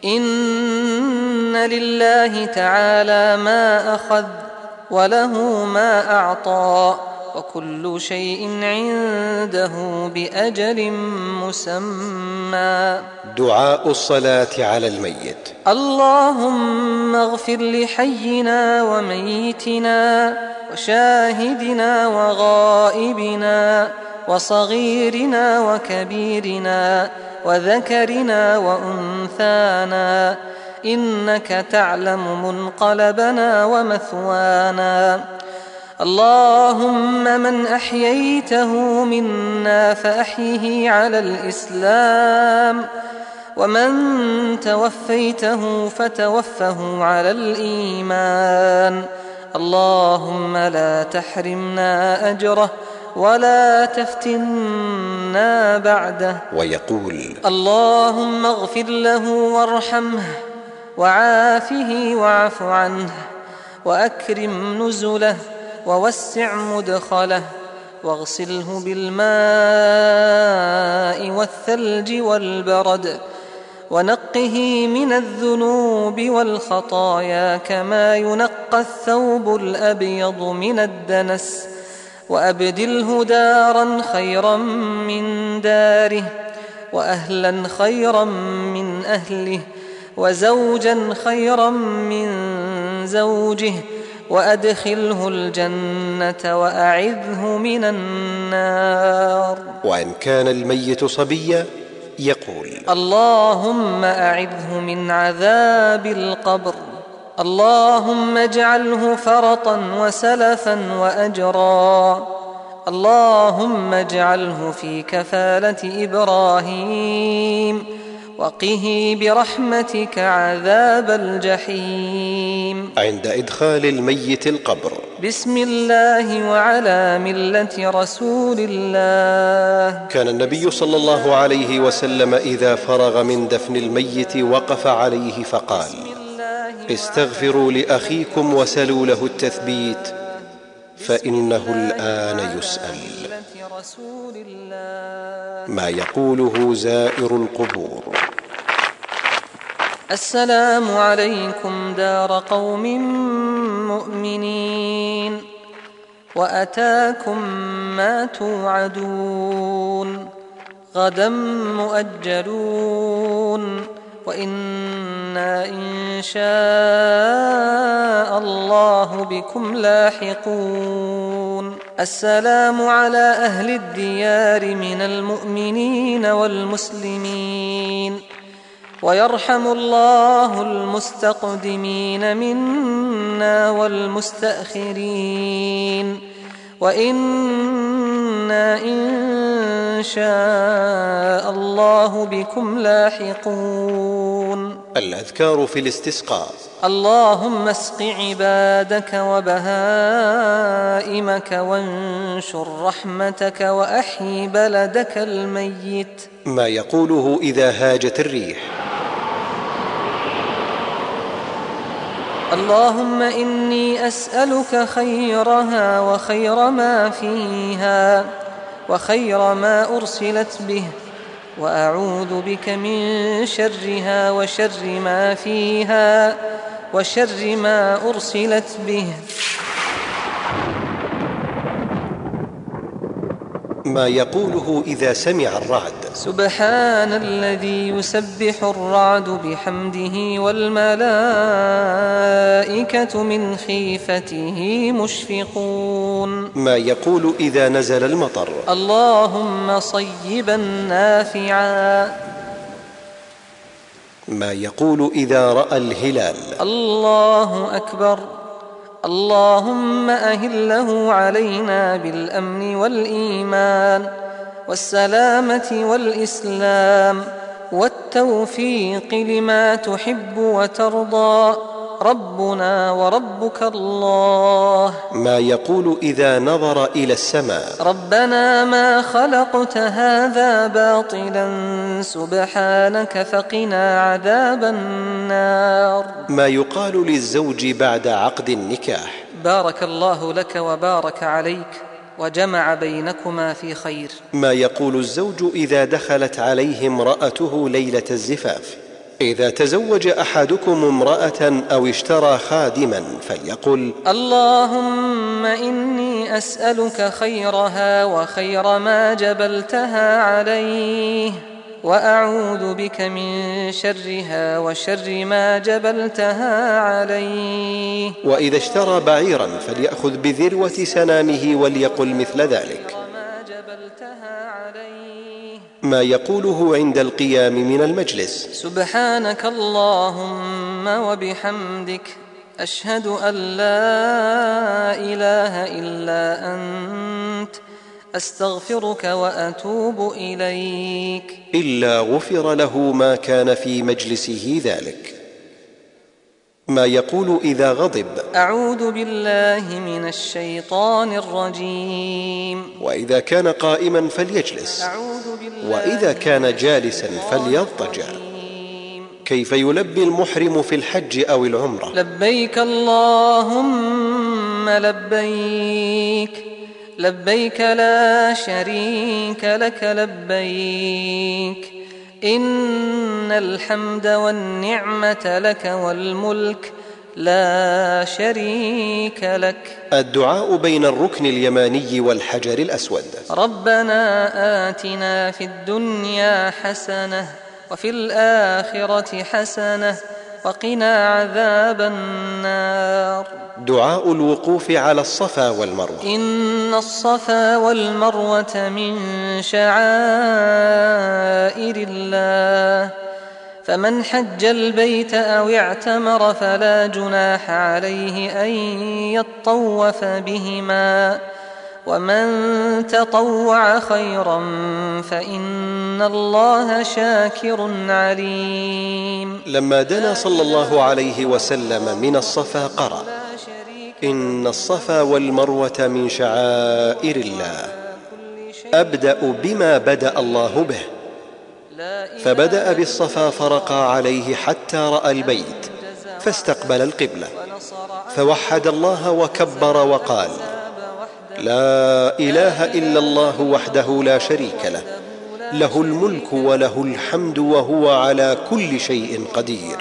إن لله تعالى ما أخذ وله ما أعطى وكل شيء عنده بأجل مسمى. دعاء الصلاة على الميت: اللهم اغفر لحينا وميتنا وشاهدنا وغائبنا وصغيرنا وكبيرنا وذكرنا وأنثانا، إنك تعلم منقلبنا ومثوانا. اللهم من أحييته منا فأحيه على الإسلام، ومن توفيته فتوفه على الإيمان. اللهم لا تحرمنا أجره ولا تفتنا بعده. ويقول: اللهم اغفر له وارحمه وعافه واعف عنه وأكرم نزله ووسع مدخله واغسله بالماء والثلج والبرد ونقه من الذنوب والخطايا كما ينقى الثوب الأبيض من الدنس، وأبدله دارا خيرا من داره وأهلا خيرا من أهله وزوجا خيرا من زوجه وأدخله الجنة وأعذه من النار. وإن كان الميت صبيا يقول: اللهم أعذه من عذاب القبر، اللهم اجعله فرطا وسلفا وأجرا، اللهم اجعله في كفالة إبراهيم وقه برحمتك عذاب الجحيم. عند إدخال الميت القبر: بسم الله وعلى ملة رسول الله. كان النبي صلى الله عليه وسلم إذا فرغ من دفن الميت وقف عليه فقال: استغفروا لأخيكم وسلوا له التثبيت فإنه الآن يسأل. ما يقوله زائر القبور: السلام عليكم دار قوم مؤمنين وأتاكم ما توعدون غدا مؤجلون وإنا إن شاء الله بكم لاحقون. السلام على أهل الديار من المؤمنين والمسلمين، ويرحم الله المستقدمين منا والمستأخرين، وإنا إن شاء الله بكم لاحقون. الأذكار في الاستسقاء: اللهم اسق عبادك وبهائمك وانشر رحمتك وأحيي بلدك الميت. ما يقوله إذا هاجت الريح: اللهم إني أسألك خيرها وخير ما فيها وخير ما أرسلت به، وأعوذ بك من شرها وشر ما فيها وشر ما أرسلت به. ما يقوله إذا سمع الرعد: سبحان الذي يسبح الرعد بحمده والملائكة من خيفته مشفقون. ما يقول إذا نزل المطر: اللهم صيبا نافعا. ما يقول إذا رأى الهلال: الله أكبر، اللهم أهله علينا بالأمن والإيمان والسلامة والإسلام والتوفيق لما تحب وترضى، ربنا وربك الله. ما يقول إذا نظر إلى السماء: ربنا ما خلقت هذا باطلا سبحانك فقنا عذاب النار. ما يقال للزوج بعد عقد النكاح: بارك الله لك وبارك عليك وجمع بينكما في خير. ما يقول الزوج إذا دخلت عليه امرأته ليلة الزفاف: إذا تزوج أحدكم امرأة أو اشترى خادما فليقل: اللهم إني أسألك خيرها وخير ما جبلتها عليه، وأعوذ بك من شرها وشر ما جبلتها عليه. وإذا اشترى بعيرا فليأخذ بذروة سنامه وليقل مثل ذلك. ما يقوله عند القيام من المجلس: سبحانك اللهم وبحمدك أشهد أن لا إله إلا أنت أستغفرك وأتوب إليك. إلا غفر له ما كان في مجلسه ذلك. ما يقول إذا غضب: أعوذ بالله من الشيطان الرجيم. وإذا كان قائما فليجلس، أعوذ بالله وإذا كان جالسا فليضطجع. كيف يلبي المحرم في الحج أو العمرة؟ لبيك اللهم لبيك، لبيك لا شريك لك لبيك، إن الحمد والنعمة لك والملك لا شريك لك. الدعاء بين الركن اليماني والحجر الأسود: ربنا آتنا في الدنيا حسنة وفي الآخرة حسنة وقنا عذاب النار. دعاء الوقوف على الصفا والمروة: إن الصفا والمروة من شعائر الله، فمن حج البيت أو اعتمر فلا جناح عليه أن يطوف بهما، ومن تطوع خيرا فإن الله شاكر عليم. لما دنا صلى الله عليه وسلم من الصفا قرأ: إن الصفا والمروة من شعائر الله، أبدأ بما بدأ الله به، فبدأ بالصفا فرقى عليه حتى رأى البيت فاستقبل القبلة، فوحد الله وكبر وقال: لا إله إلا الله وحده لا شريك له، له الملك وله الحمد وهو على كل شيء قدير.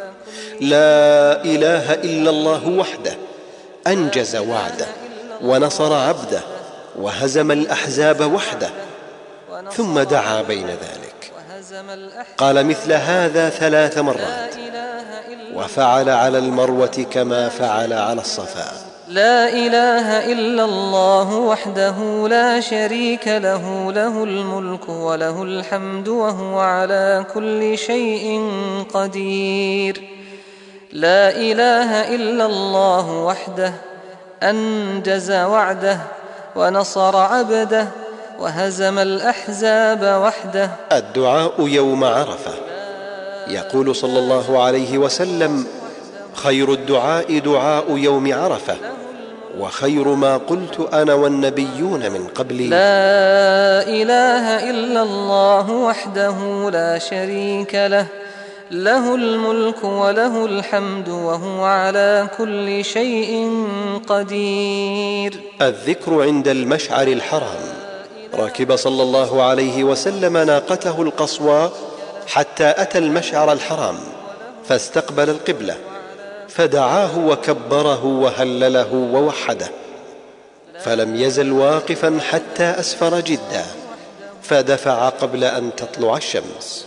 لا إله إلا الله وحده، أنجز وعده ونصر عبده وهزم الأحزاب وحده. ثم دعا بين ذلك، قال مثل هذا ثلاث مرات، وفعل على المروة كما فعل على الصفا. لا إله إلا الله وحده لا شريك له، له الملك وله الحمد وهو على كل شيء قدير. لا إله إلا الله وحده، أنجز وعده ونصر عبده وهزم الأحزاب وحده. الدعاء يوم عرفة: يقول صلى الله عليه وسلم: خير الدعاء دعاء يوم عرفة، وخير ما قلت أنا والنبيون من قبلي. لا إله إلا الله وحده لا شريك له، له الملك وله الحمد وهو على كل شيء قدير. الذكر عند المشعر الحرام: ركب صلى الله عليه وسلم ناقته القصوى حتى أتى المشعر الحرام فاستقبل القبلة، فدعاه وكبره وهلله ووحده، فلم يزل واقفا حتى أسفر جدا، فدفع قبل أن تطلع الشمس.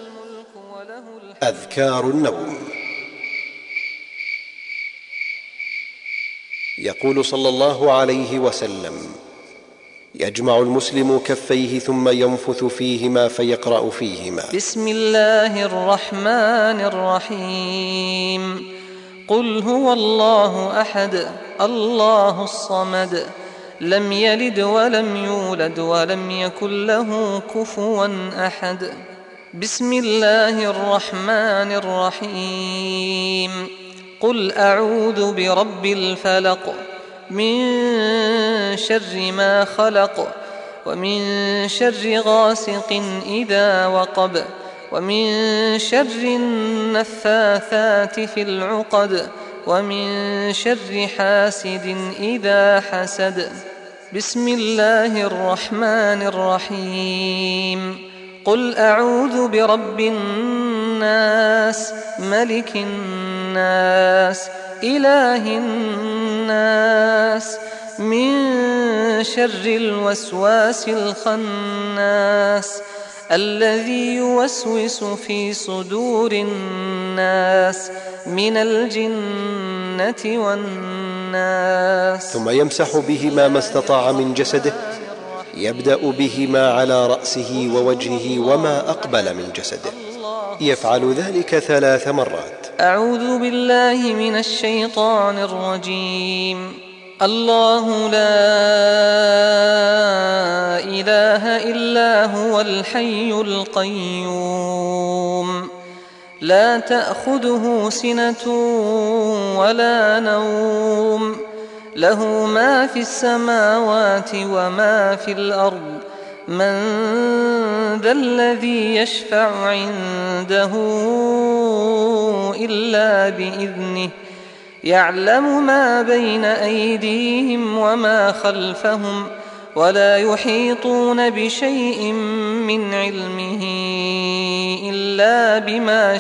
أذكار النوم: يقول صلى الله عليه وسلم: يجمع المسلم كفيه ثم ينفث فيهما فيقرأ فيهما: بسم الله الرحمن الرحيم، قل هو الله أحد الله الصمد، لم يلد ولم يولد ولم يكن له كفوا أحد. بسم الله الرحمن الرحيم، قل أعوذ برب الفلق، من شر ما خلق، ومن شر غاسق إذا وقب، ومن شر النفاثات في العقد، ومن شر حاسد إذا حسد. بسم الله الرحمن الرحيم، قل أعوذ برب الناس، ملك الناس، إله الناس، من شر الوسواس الخناس، الذي يوسوس في صدور الناس من الجنة والناس. ثم يمسح بهما ما استطاع من جسده، يبدأ بهما على رأسه ووجهه وما أقبل من جسده، يفعل ذلك ثلاث مرات. أعوذ بالله من الشيطان الرجيم. الله لا إله إلا هو الحي القيوم، لا تأخذه سنة ولا نوم، له ما في السماوات وما في الأرض. من ذا الذي يشفع عنده إلا بإذنه، يعلم ما بين أيديهم وما خلفهم، ولا يحيطون بشيء من علمه إلا بما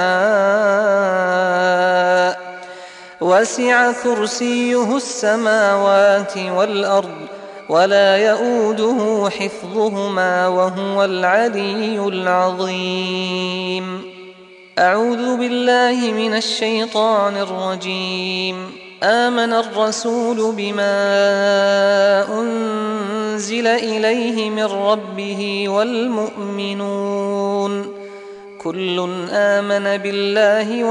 شاء. وسع كرسيه السماوات والأرض، ولا يؤوده حفظهما، وهو العلي العظيم. أعوذ بالله من الشيطان الرجيم. آمن الرسول بما أنزل إليه من ربه والمؤمنون كل آمن بالله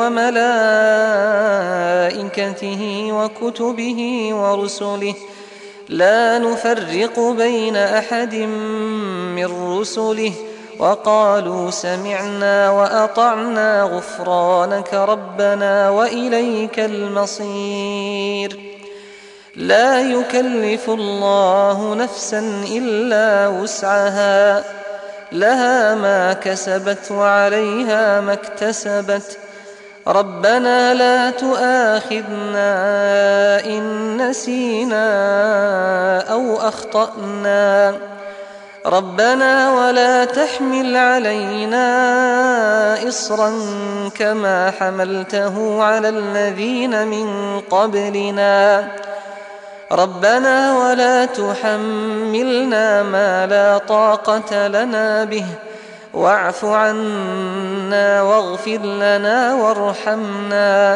وملائكته وكتبه ورسله لا نفرق بين أحد من رسله، وقالوا سمعنا وأطعنا غفرانك ربنا وإليك المصير. لا يكلف الله نفسا إلا وسعها، لها ما كسبت وعليها ما اكتسبت. ربنا لا تؤاخذنا إن نسينا أو أخطأنا، ربنا ولا تحمل علينا إصرا كما حملته على الذين من قبلنا، ربنا ولا تحملنا ما لا طاقة لنا به، واعف عنا واغفر لنا وارحمنا،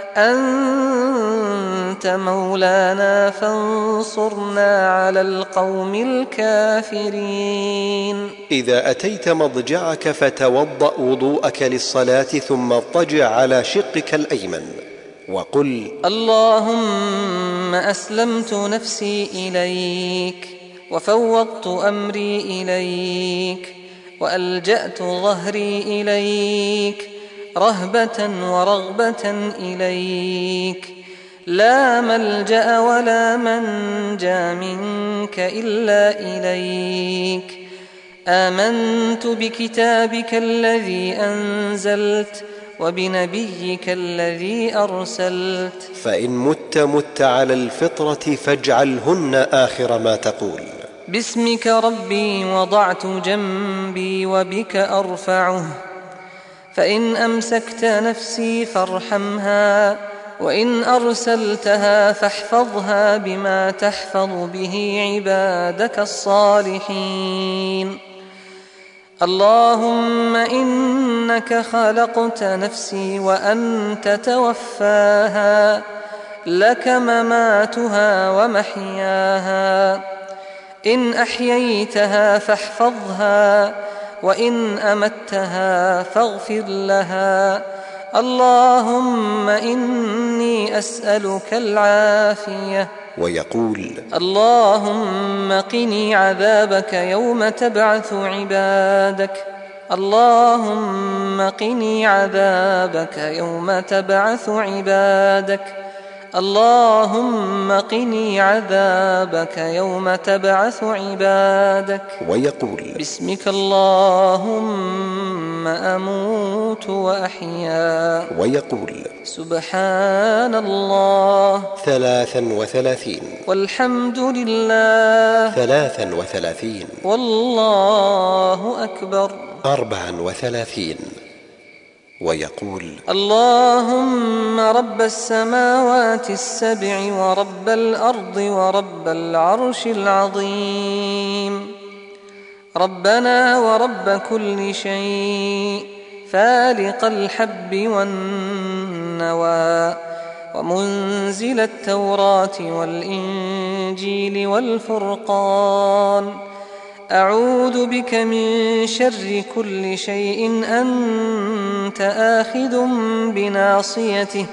أنت مولانا فانصرنا على القوم الكافرين. إذا أتيت مضجعك فتوضأ وضوءك للصلاة، ثم اضطجع على شقك الأيمن وقل: اللهم أسلمت نفسي إليك، وفوضت أمري إليك، وألجأت ظهري إليك، رهبة ورغبة إليك، لا ملجأ ولا منجا منك إلا إليك. آمنت بكتابك الذي أنزلت وبنبيك الذي أرسلت. فإن مت مت على الفطرة فاجعلهن آخر ما تقول: باسمك ربي وضعت جنبي وبك أرفعه. فإن أمسكت نفسي فارحمها، وإن أرسلتها فاحفظها بما تحفظ به عبادك الصالحين. اللهم إنك خلقت نفسي وأنت توفاها، لك مماتها ومحياها. إن أحييتها فاحفظها، وإن أمتها فاغفر لها. اللهم إني أسألك العافية. ويقول: اللهم قني عذابك يوم تبعث عبادك. اللهم قني عذابك يوم تبعث عبادك. اللهم قني عذابك يوم تبعث عبادك. ويقول: باسمك اللهم أموت وأحيا. ويقول: سبحان الله ثلاثا وثلاثين، والحمد لله ثلاثا وثلاثين، والله أكبر أربعا وثلاثين. ويقول: اللهم رب السماوات السبع ورب الأرض ورب العرش العظيم، ربنا ورب كل شيء، فالق الحب والنوى، ومنزل التوراة والإنجيل والفرقان، أعوذ بك من شر كل شيء أنت آخذ بناصيته.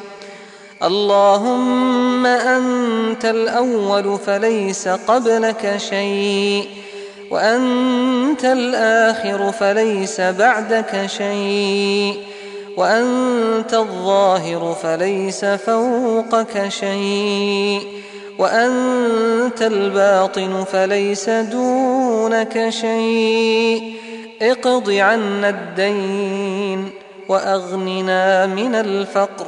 اللهم أنت الأول فليس قبلك شيء، وأنت الآخر فليس بعدك شيء، وأنت الظاهر فليس فوقك شيء، وأنت الباطن فليس دونك شيء، اقض عنا الدين وأغننا من الفقر.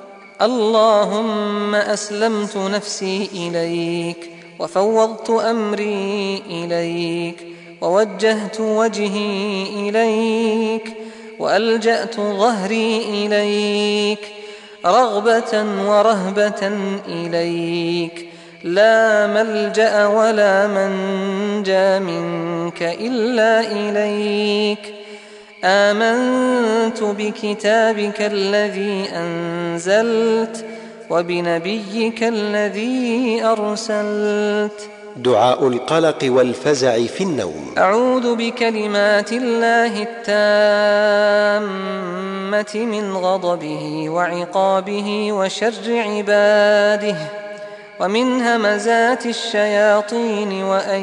اللهم أسلمت نفسي إليك، وفوضت أمري إليك، ووجهت وجهي إليك، وألجأت ظهري إليك، رغبة ورهبة إليك، لا ملجأ ولا منجى منك إلا إليك. آمنت بكتابك الذي أنزلت، وبنبيك الذي أرسلت. دعاء القلق والفزع في النوم. أعوذ بكلمات الله التامة من غضبه وعقابه وشر عباده، ومن همزات الشياطين وأن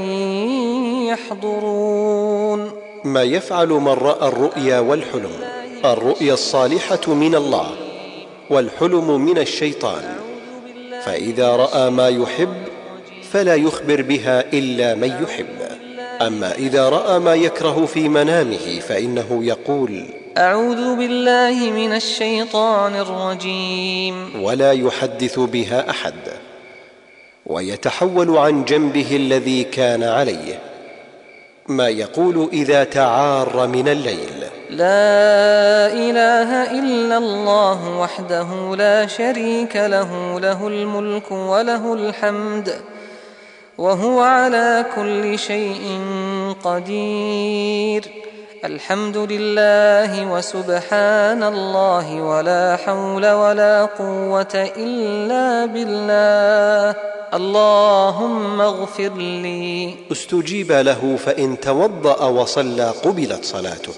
يحضرون. ما يفعل من رأى الرؤيا والحلم؟ الرؤيا الصالحة من الله، والحلم من الشيطان، فإذا رأى ما يحب فلا يخبر بها إلا من يحب. أما إذا رأى ما يكره في منامه فإنه يقول: أعوذ بالله من الشيطان الرجيم، ولا يحدث بها أحد، ويتحول عن جنبه الذي كان عليه. ما يقول إذا تعار من الليل: لا إله إلا الله وحده لا شريك له، له الملك وله الحمد وهو على كل شيء قدير. الحمد لله وسبحان الله ولا حول ولا قوة إلا بالله. اللهم اغفر لي. استجيب له، فإن توضأ وصلى قبلت صلاته.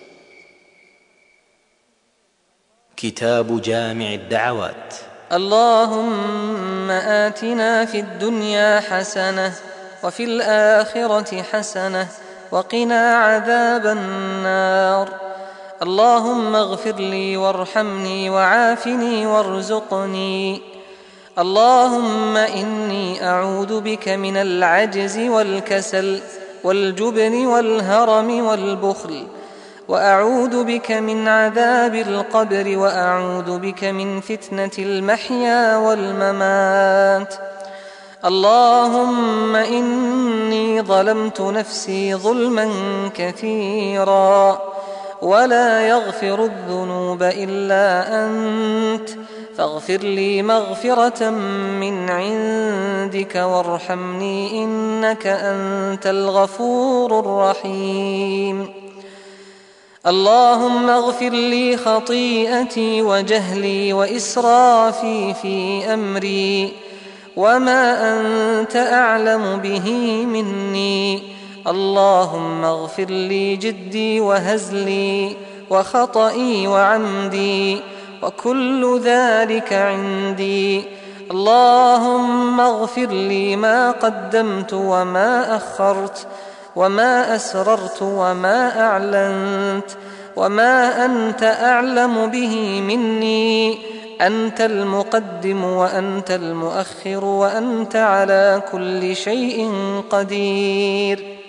كتاب جامع الدعوات. اللهم آتنا في الدنيا حسنة وفي الآخرة حسنة وقنا عذاب النار. اللهم اغفر لي وارحمني وعافني وارزقني. اللهم إني أعوذ بك من العجز والكسل والجبن والهرم والبخل، وأعوذ بك من عذاب القبر، وأعوذ بك من فتنة المحيا والممات. اللهم إني ظلمت نفسي ظلما كثيرا، ولا يغفر الذنوب إلا أنت، فاغفر لي مغفرة من عندك وارحمني إنك أنت الغفور الرحيم. اللهم اغفر لي خطيئتي وجهلي وإسرافي في أمري، وما أنت أعلم به مني. اللهم اغفر لي جدي وهزلي وخطئي وعمدي، وكل ذلك عندي. اللهم اغفر لي ما قدمت وما أخرت، وما أسررت وما أعلنت، وما أنت أعلم به مني. أنت المقدم وأنت المؤخر، وأنت على كل شيء قدير.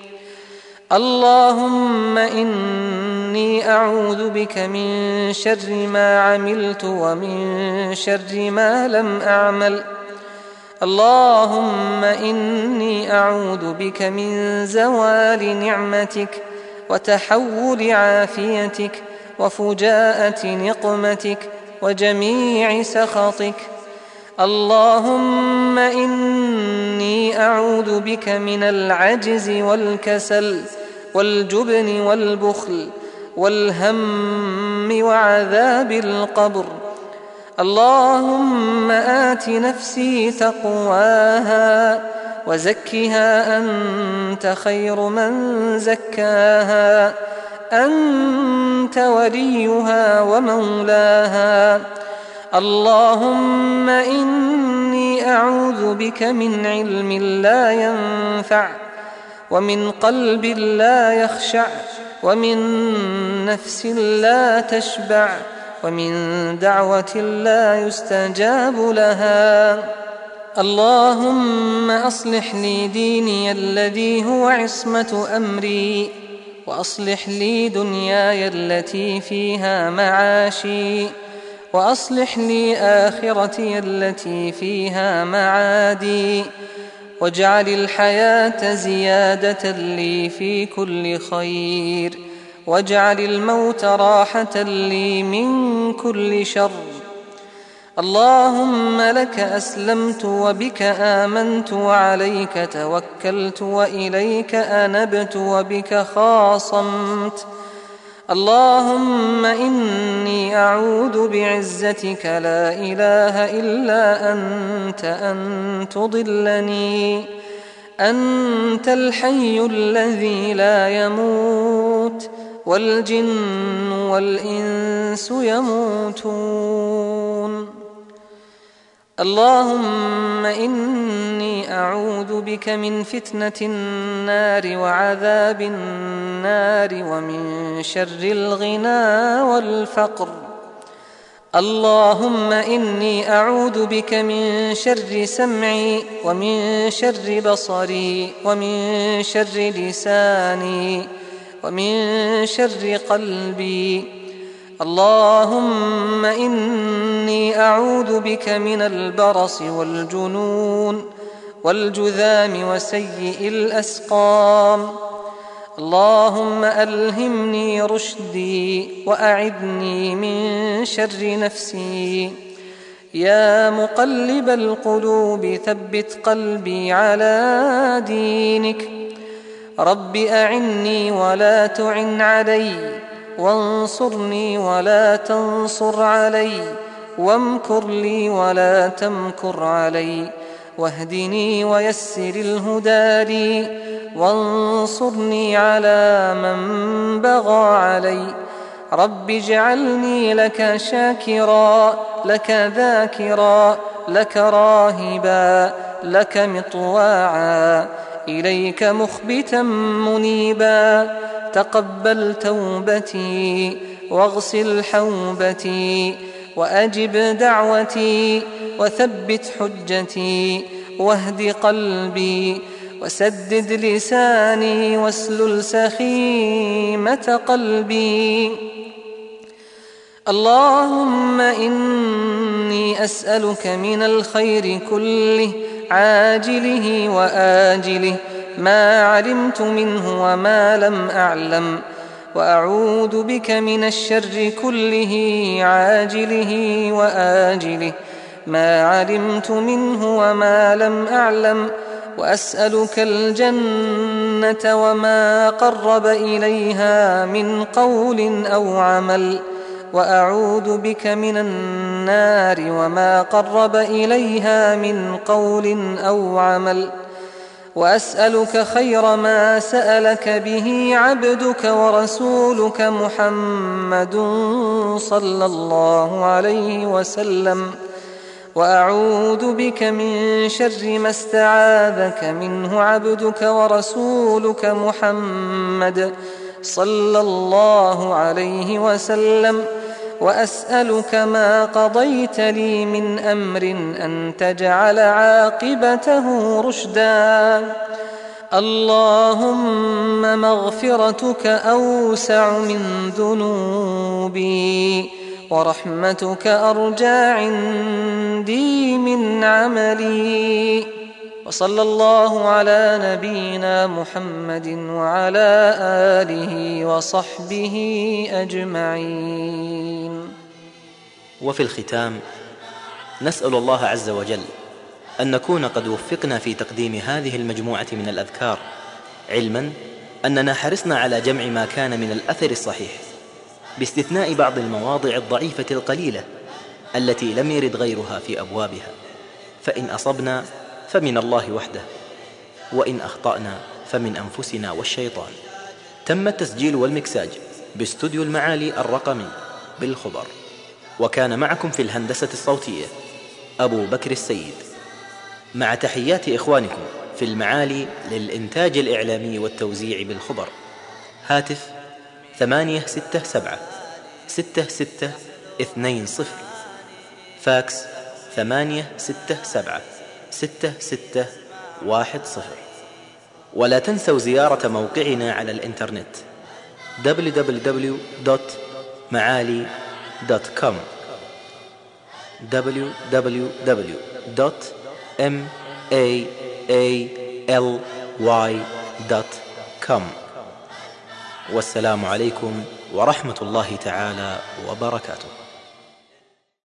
اللهم إني أعوذ بك من شر ما عملت ومن شر ما لم أعمل. اللهم إني أعوذ بك من زوال نعمتك وتحول عافيتك وفجاءة نقمتك وجميع سخطك. اللهم إني أعوذ بك من العجز والكسل والجبن والبخل والهم وعذاب القبر. اللهم آت نفسي تقواها وزكها أنت خير من زكاها، أنت وليها ومولاها. اللهم إني أعوذ بك من علم لا ينفع، ومن قلب لا يخشع، ومن نفس لا تشبع، ومن دعوة لا يستجاب لها. اللهم أصلح لي ديني الذي هو عصمة أمري، وأصلح لي دنياي التي فيها معاشي، وأصلح لي آخرتي التي فيها معادي، واجعل الحياة زيادة لي في كل خير، واجعل الموت راحة لي من كل شر. اللهم لك أسلمت وبك آمنت وعليك توكلت وإليك أنبت وبك خاصمت. اللهم إني أعوذ بعزتك لا إله إلا أنت أن تضلني. أنت الحي الذي لا يموت، والجن والإنس يموتون. اللهم إني أعوذ بك من فتنة النار وعذاب النار ومن شر الغنى والفقر. اللهم إني أعوذ بك من شر سمعي ومن شر بصري ومن شر لساني ومن شر قلبي. اللهم إني أعوذ بك من البرص والجنون والجذام وسيء الأسقام. اللهم ألهمني رشدي وأعذني من شر نفسي. يا مقلب القلوب ثبت قلبي على دينك. رب أعني ولا تعن علي، وانصرني ولا تنصر علي، وامكر لي ولا تمكر علي، واهدني ويسر الهدى لي، وانصرني على من بغى علي. رب اجعلني لك شاكرا، لك ذاكرا، لك راهبا، لك مطواعا، إليك مخبتا منيبا. تقبل توبتي واغسل حوبتي، وأجب دعوتي، وثبت حجتي، واهد قلبي، وسدد لساني، واسلل سخيمة قلبي. اللهم إني أسألك من الخير كله عاجله وآجله ما علمت منه وما لم أعلم، وأعوذ بك من الشر كله عاجله وآجله ما علمت منه وما لم أعلم، وأسألك الجنة وما قرب إليها من قول أو عمل، وأعوذ بك من النار وما قرب إليها من قول أو عمل. وأسألك خير ما سألك به عبدك ورسولك محمد صلى الله عليه وسلم، وأعوذ بك من شر ما استعاذك منه عبدك ورسولك محمد صلى الله عليه وسلم. وأسألك ما قضيت لي من أمر أن تجعل عاقبته رشدا. اللهم مغفرتك أوسع من ذنوبي، ورحمتك أرجى عندي من عملي. وصلى الله على نبينا محمد وعلى آله وصحبه أجمعين. وفي الختام نسأل الله عز وجل أن نكون قد وفقنا في تقديم هذه المجموعة من الأذكار، علما أننا حرصنا على جمع ما كان من الأثر الصحيح، باستثناء بعض المواضع الضعيفة القليلة التي لم يرد غيرها في أبوابها، فإن أصبنا فمن الله وحده، وإن أخطأنا فمن أنفسنا والشيطان. تم التسجيل والمكساج باستوديو المعالي الرقمي بالخبر، وكان معكم في الهندسة الصوتية أبو بكر السيد، مع تحيات إخوانكم في المعالي للإنتاج الإعلامي والتوزيع بالخبر. هاتف ثمانية ستة سبعة ستة ستة اثنين صفر. فاكس ثمانية ستة سبعة ستة ستة واحد صفر. ولا تنسوا زيارة موقعنا على الإنترنت دبليو دبليو دبليو دوت معالي دوت كوم دبليو دبليو دبليو دوت معالي دوت كوم. والسلام عليكم ورحمة الله تعالى وبركاته.